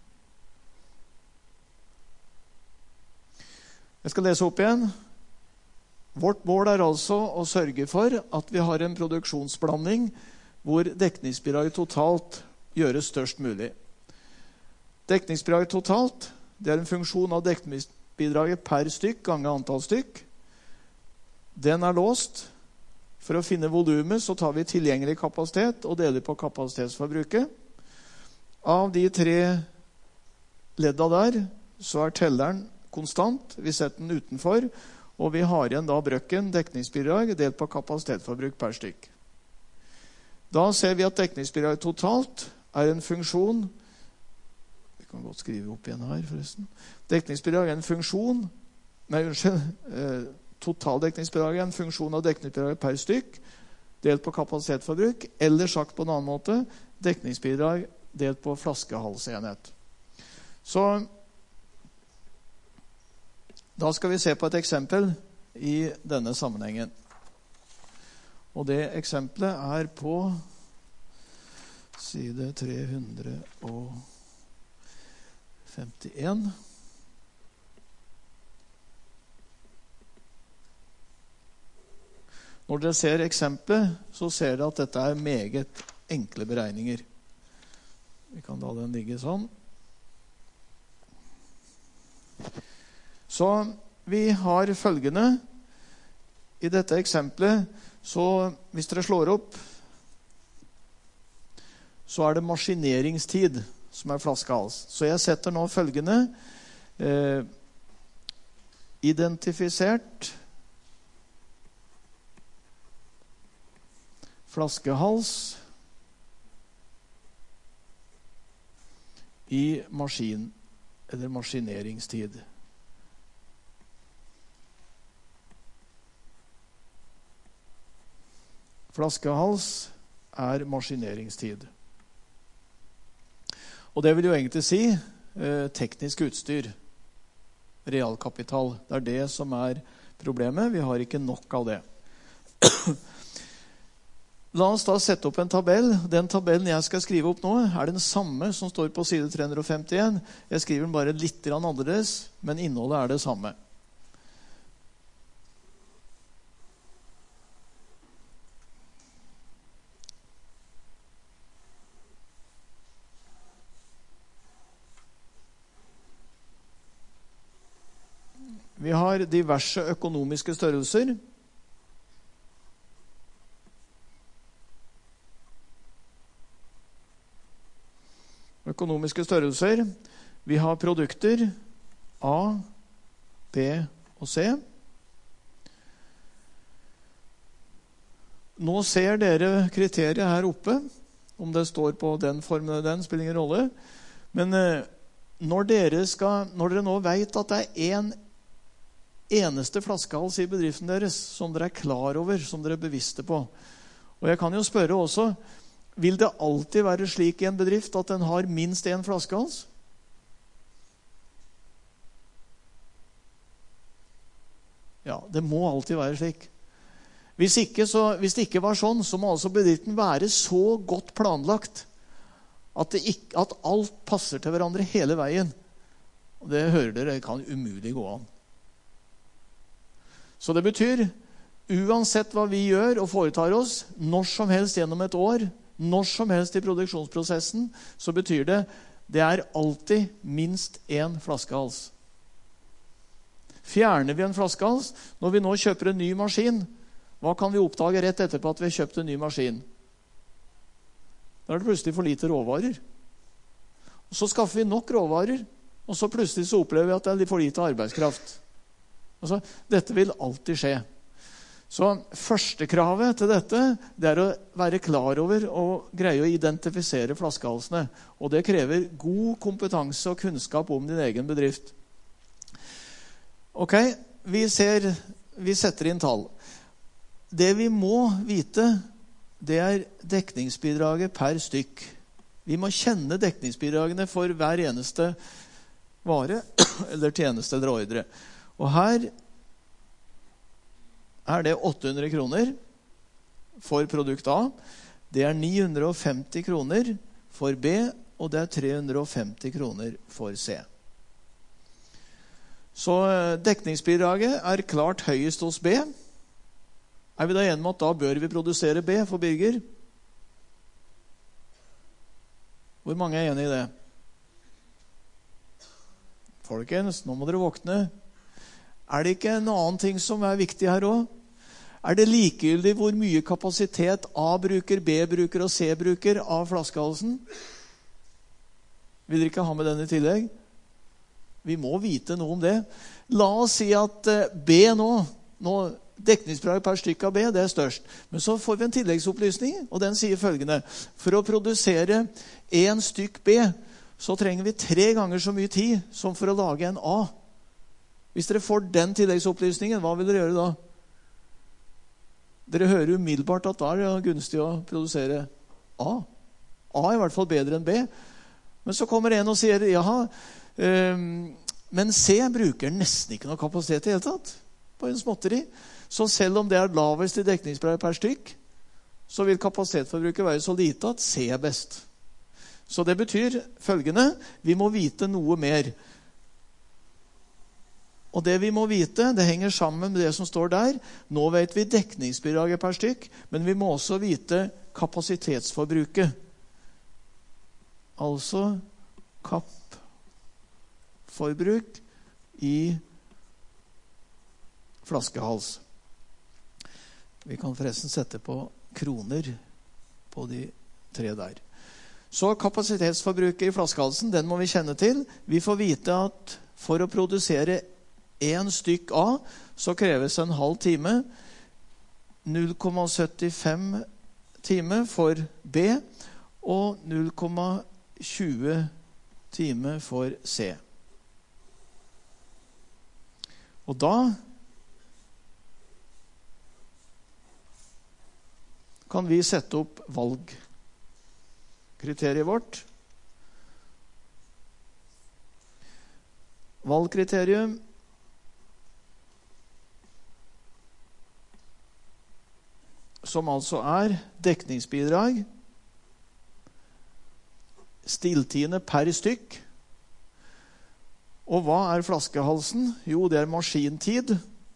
Jeg skal lese opp igjen. Vårt mål er altså å sørge for at vi har en produksjonsblanding hvor dekningsbidraget totalt gjøres størst mulig. Dekningsbidraget totalt, det er en funksjon av dekningsbidraget per stykk gange antall stykk. Den er låst. For å finne volumet så tar vi tilgjengelig kapasitet og deler på kapasitetsforbruket. Av de tre ledda der, så er telleren konstant. Vi setter den utenfor, og vi har igjen da brøkken dekningsbidrag delt på kapasitetsforbruk per stykk. Da ser vi at dekningsbidraget totalt er en funksjon. Vi kan godt skrive opp igjen her forresten. Dekningsbidrag er en funksjon, nei, unnskyld, eh, totaldekningsbidrag er en funksjon av dekningsbidraget per stykk, delt på kapasitetsforbruk, eller sagt på en annen måte, dekningsbidrag delt på flaskehalsenhet. Så da skal vi se på et eksempel i denne sammenhengen. Og det eksempelet er på side tre hundre femtien. Når dere ser eksempelet, så ser dere at dette er meget enkle beregninger. Vi kan da den ligge sånn. Så vi har følgende. I dette eksempelet, så hvis dere slår opp, så er det maskineringstid som er flaskehals. Så jeg setter nå følgende. Eh, identifisert flaskehals i maskin, eller maskineringstid. Flaskehals er maskineringstid. Og det vil jo egentlig si eh, teknisk utstyr, realkapital. Det er det som er problemet. Vi har ikke nok av det. La oss da sette opp en tabell. Den tabellen jeg skal skrive opp nå, er den samme som står på side tre hundre femtien. Jeg skriver den bare litt grann annerledes, men innholdet er det samme. Vi har diverse økonomiske størrelser. Økonomiske størrelser. Vi har produkter A, B og C. Nå ser dere kriteriet her oppe. Om det står på den formen eller den, spiller ingen rolle. Men når dere, skal, når dere nå vet at det er en eneste flaskehals i bedriften deres som dere er klar over, som dere er bevisste på. Og jeg kan jo spørre også, vil det alltid være slik i en bedrift at den har minst en flaskehals? Ja, det må alltid være slik. Hvis, ikke, så, hvis det ikke var sånn, så må altså bedriften være så godt planlagt at, det ikke, at alt passer til hverandre hele veien. Og det hører dere, det kan umulig gå an. Så det betyr, uansett hva vi gjør og foretar oss, når som helst gjennom et år, når som helst i produksjonsprosessen, så betyr det, det er alltid minst en flaskehals. Fjerner vi en flaskehals, når vi nå kjøper en ny maskin, hva kan vi oppdage rett etterpå at vi har kjøpt en ny maskin? Da er det plutselig for lite råvarer. Og så skaffer vi nok råvarer, og så plutselig så opplever vi at det er for lite arbeidskraft. Altså, dette vil alltid skje. Så første kravet til dette, det er å være klar over og greie å identifisere flaskehalsene. Og det krever god kompetanse og kunnskap om din egen bedrift. Ok, vi, ser, vi setter inn tall. Det vi må vite, det er dekningsbidraget per stykk. Vi må kjenne dekningsbidragene for hver eneste vare, eller tjeneste eller ordre. Og her er det åtte hundre kroner for produkt A. Det er ni hundre og femti kroner for B, og det er tre hundre og femti kroner for C. Så dekningsbidraget er klart høyest hos B. Er vi da enige om at da bør vi produsere B for Birger? Hvor mange er enige i det? Folkens, nå må dere våkne. Er det ikke en annen ting som er viktig her også? Er det likegyldig hvor mye kapasitet A bruker, B bruker og C bruker av flaskehalsen? Vil dere ikke ha med den i tillegg? Vi må vite noe om det. La oss si at B nå, nå dekningsbidraget per stykk av B, det er størst. Men så får vi en tilleggsopplysning, og den sier følgende. For å produsere en stykk B, så trenger vi tre ganger så mye tid som for å lage en A. Hvis dere får den tilleggsopplysningen, hva vil dere gjøre da? Dere hører umiddelbart at da er det gunstig å produsere A. A er i hvert fall bedre enn B. Men så kommer en og sier, jaha, øh, men C bruker nesten ikke noe kapasitet i hele tatt. På en småtteri. Så selv om det er lavest i dekningsbidrag per stykk, så vil kapasitetsforbruket være så lite at C er best. Så det betyr følgende, vi må vite noe mer. Og det vi må vite, det henger sammen med det som står der. Nå vet vi dekningsbidraget per stykk, men vi må også vite kapasitetsforbruket. Altså kappforbruk i flaskehals. Vi kan forresten sette på kroner på de tre der. Så kapasitetsforbruket i flaskehalsen, den må vi kjenne til. Vi får vite at for å produsere en stykk A, så kreves en halv time, null komma syttifem time for B, og null komma tjue time for C. Og da kan vi sette opp valgkriteriet vårt. Valgkriterium som altså er dekningsbidrag, stilltiende per stykk. Og hva er flaskehalsen? Jo, det er maskintid.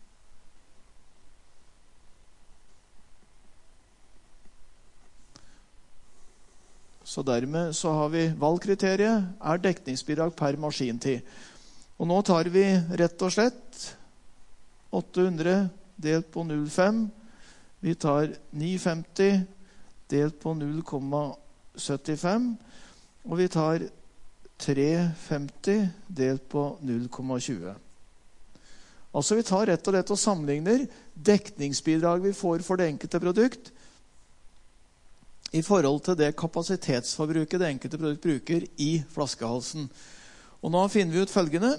Så dermed så har vi valgkriteriet er dekningsbidrag per maskintid. Og nå tar vi rett og slett åtte hundre delt på null komma fem. Vi tar ni hundre femti delt på null komma syttifem. Og vi tar tre hundre femti delt på null komma tjue. Altså vi tar rett og rett og sammenligner dekningsbidrag vi får for det enkelte produkt i forhold til det kapasitetsforbruket det enkelte produkt bruker i flaskehalsen. Og nå finner vi ut følgende.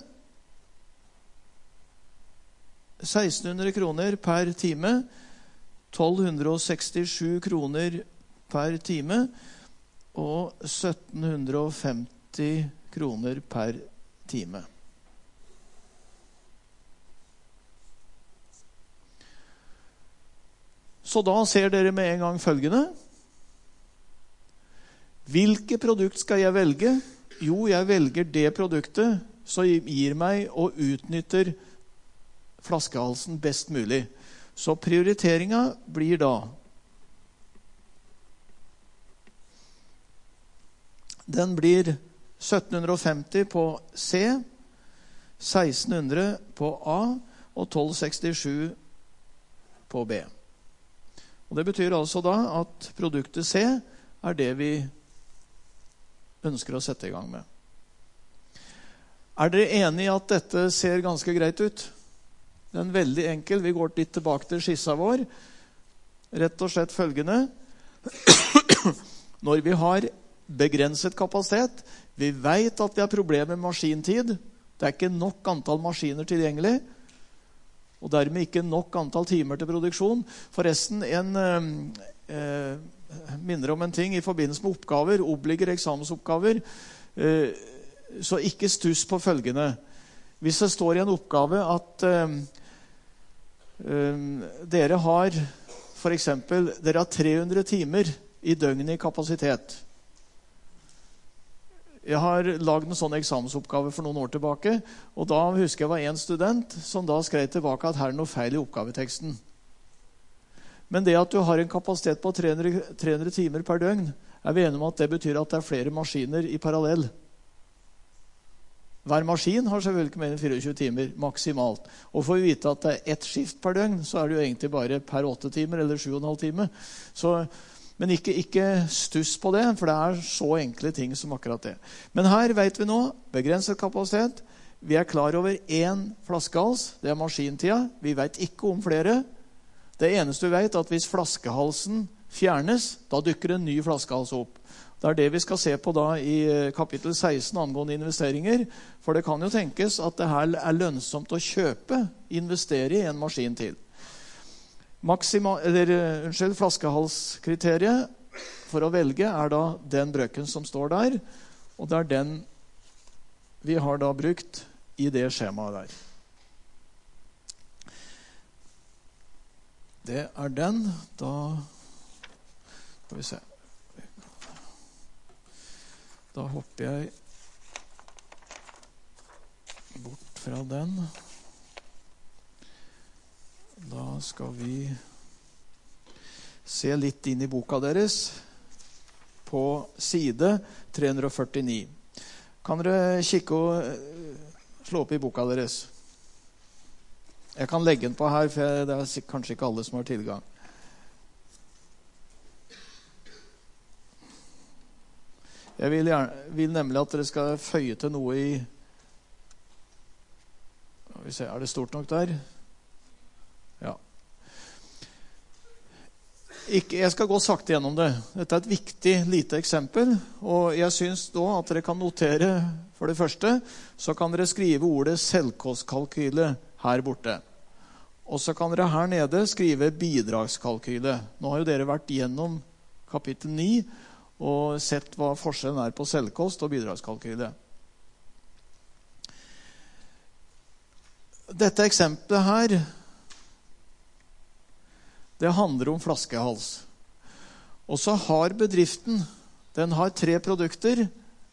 seksten hundre kroner per time, tolv hundre sekstisju kroner per time og sytten hundre femti kroner per time. Så da ser dere med en gang følgende. Hvilke produkt skal jeg velge? Jo, jeg velger det produktet som gir meg og utnytter flaskehalsen best mulig. Så prioriteringen blir da den blir sytten hundre femti på C, seksten hundre på A og tolv sekstisju på B. Og det betyr altså da at produktet C er det vi ønsker å sette i gang med. Er dere enige i at dette ser ganske greit ut? Den er veldig enkel. Vi går litt tilbake til skissa vår. Rett og slett følgende. Når vi har begrenset kapasitet, vi vet at vi har problemer med maskintid, det er ikke nok antall maskiner tilgjengelig, og dermed ikke nok antall timer til produksjon. Forresten, en eh, minner om en ting i forbindelse med oppgaver, obliger, eksamensoppgaver, eh, så ikke stuss på følgende. Hvis det står i en oppgave at eh, eh, dere har, for eksempel, dere har tre hundre timer i døgnet i kapasitet. Jeg har laget en sånn eksamensoppgave for noen år tilbake, og da husker jeg var en student som da skrev tilbake at her er noe feil i oppgaveteksten. Men det at du har en kapasitet på tre hundre, tre hundre timer per døgn, er vi enige om at det betyr at det er flere maskiner i parallell. Hver maskin har selvfølgelig ikke mer enn tjuefire timer, maksimalt. Og får vi vite at det er ett skift per døgn, så er det jo egentlig bare per åtte timer eller sju og en halv time. Så Men ikke, ikke stuss på det, for det er så enkle ting som akkurat det. Men her vet vi nå, begrenset kapasitet. Vi er klar over én flaskehals, det er maskintida. Vi vet ikke om flere. Det eneste vi vet er at hvis flaskehalsen fjernes, da dykker en ny flaskehals opp. Det er det vi skal se på da i kapittel seksten angående investeringer. For det kan jo tenkes at det her er lønnsomt å kjøpe, investere i en maskin til. Maksima, eller, unnskyld, flaskehalskriteriet for å velge er da den brøken som står der, og det er den vi har da brukt i det skjemaet der. Det er den. Da skal vi se. Da hopper jeg bort fra den. Da skal vi se litt inn i boka deres på side tre hundre førtini. Kan dere kikke og slå opp i boka deres? Jeg kan legge den på her, for det er kanskje ikke alle som har tilgang. Jeg vil, gjerne, vil nemlig at dere skal føye til noe i... Skal vi se, er det stort nok der? Ja. Ikke, jeg skal gå sakte gjennom det. Dette er et viktig lite eksempel, og jeg synes da at dere kan notere for det første, så kan dere skrive ordet selvkostkalkyle her borte. Og så kan dere her nede skrive bidragskalkyle. Nå har jo dere vært gjennom kapittel ni og sett hva forskjellen er på selvkost og bidragskalkyle. Dette eksempelet her det handler om flaskehals. Og så har bedriften, den har tre produkter.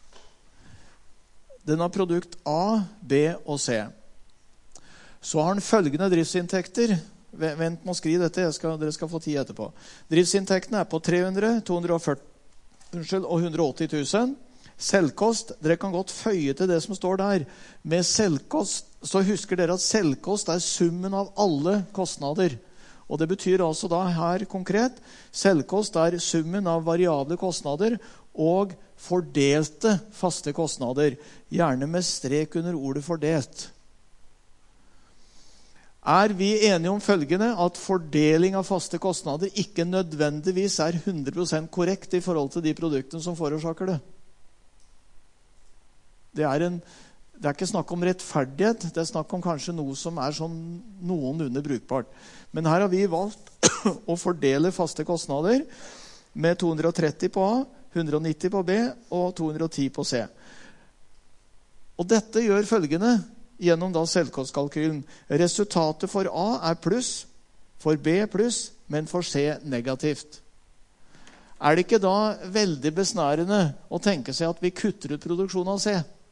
Den har produkt A, B og C. Så har den følgende driftsinntekter. Vent med å skrive dette, jeg skal, dere skal få tid etterpå. Driftsinntektene er på tre hundre, to hundre og førti unnskyld, og hundre og åtti tusen. Selvkost, dere kan godt føye til det som står der. Med selvkost, så husker dere at selvkost er summen av alle kostnader. Og det betyr altså da her konkret, selvkost er summen av variable kostnader og fordelte faste kostnader. Gjerne med strek under ordet fordelt. Er vi enige om følgende, at fordeling av faste kostnader ikke nødvendigvis er hundre prosent korrekt i forhold til de produktene som forårsaker det? Det er, en, det er ikke snakk om rettferdighet, det er snakk om kanskje noe som er sånn noenlunde brukbart. Men her har vi valgt å fordele faste kostnader med to hundre og tretti på A, hundre og nitti på B og to hundre og ti på C. Og dette gjør følgende, gjennom da selvkostkalkylen. Resultatet for A er pluss, for B pluss, men for C negativt. Er det ikke da veldig besnærende å tenke seg at vi kutter ut produksjonen av C?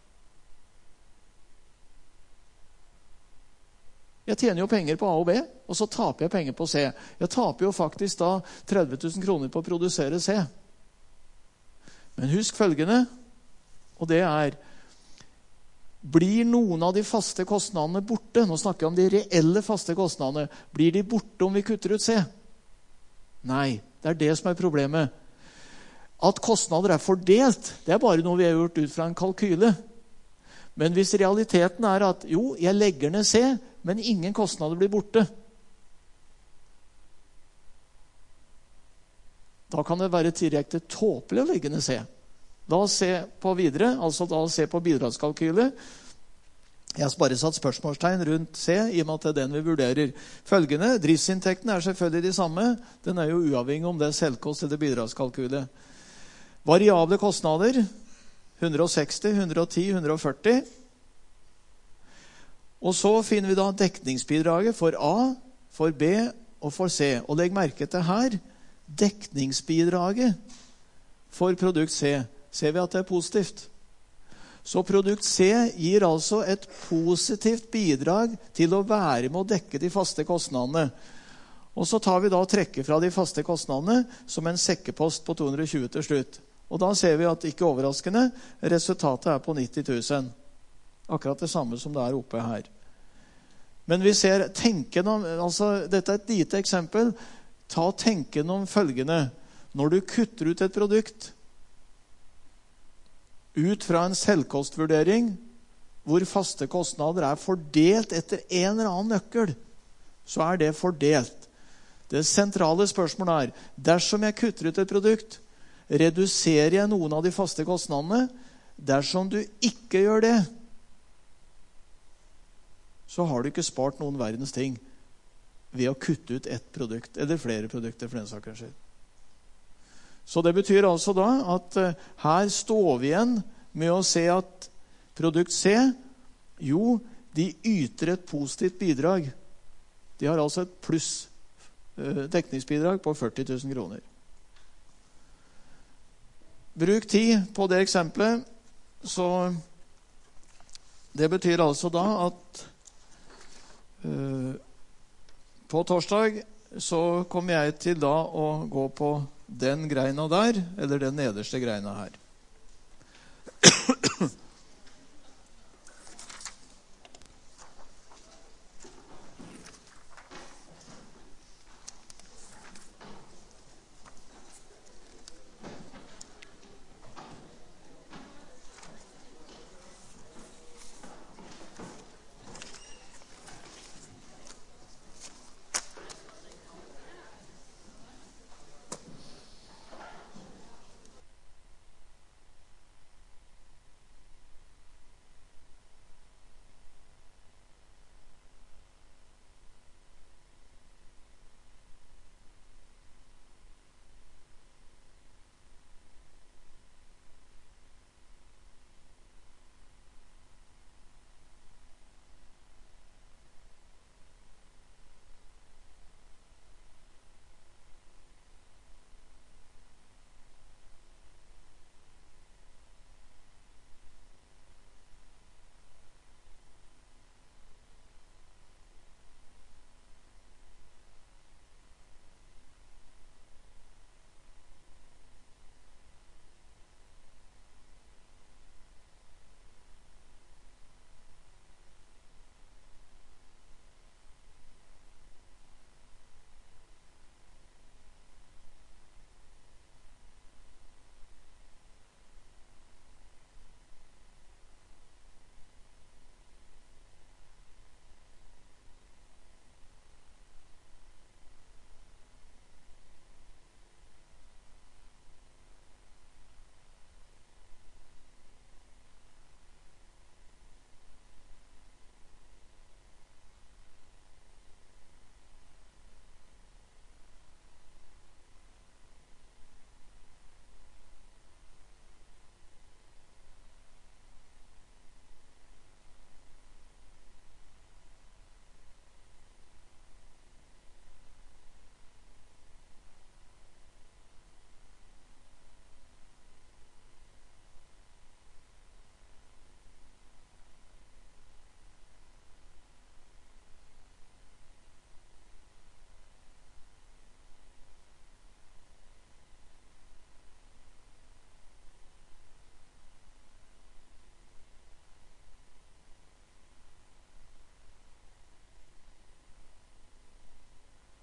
Jeg tjener jo penger på A og B, og så taper jeg penger på C. Jeg taper jo faktisk da tretti tusen kroner på å produsere C. Men husk følgende, og det er, blir noen av de faste kostnadene borte, nå snakker jeg om de reelle faste kostnadene, blir de borte om vi kutter ut C? Nei, det er det som er problemet. At kostnader er fordelt, det er bare noe vi har gjort ut fra en kalkyle. Men hvis realiteten er at, jo, jeg legger ned C, men ingen kostnader blir borte, da kan det være direkte tåpelig å legge ned C. Da se på videre, altså da se på bidragskalkyle. Jeg har bare satt spørsmålstegn rundt C, i og med at det er den vi vurderer. Følgende, driftsinntektene er selvfølgelig de samme. Den er jo uavhengig om det er selvkost eller bidragskalkyle. Variable kostnader, hundre og seksti, hundre og ti, hundre og førti. Og så finner vi da dekningsbidraget for A, for B og for C. Og legg merke til her, dekningsbidraget for produkt C. Ser vi at det er positivt. Så produkt C gir altså et positivt bidrag til å være med å dekke de faste kostnadene. Og så tar vi da og trekker fra de faste kostnadene som en sekkepost på to hundre og tjue til slutt. Og da ser vi at, ikke overraskende, resultatet er på nitti tusen. Akkurat det samme som det er oppe her. Men vi ser tenken om, altså dette er et lite eksempel, ta tenken om følgende. Når du kutter ut et produkt, ut fra en selvkostvurdering, hvor faste kostnader er fordelt etter en eller annen nøkkel, så er det fordelt. Det sentrale spørsmålet er, dersom jeg kutter ut et produkt, reduserer jeg noen av de faste kostnadene? Dersom du ikke gjør det, så har du ikke spart noen verdens ting ved å kutte ut ett produkt, eller flere produkter for den sakens skyld. Så det betyr altså da at uh, her står vi igjen med å se at produkt C, jo, de yter et positivt bidrag. De har altså et pluss uh, dekningsbidrag på førti tusen kroner. Bruk tid på det eksempelet, så det betyr altså da at uh, på torsdag så kommer jeg til da å gå på den greina der, eller den nederste greina her.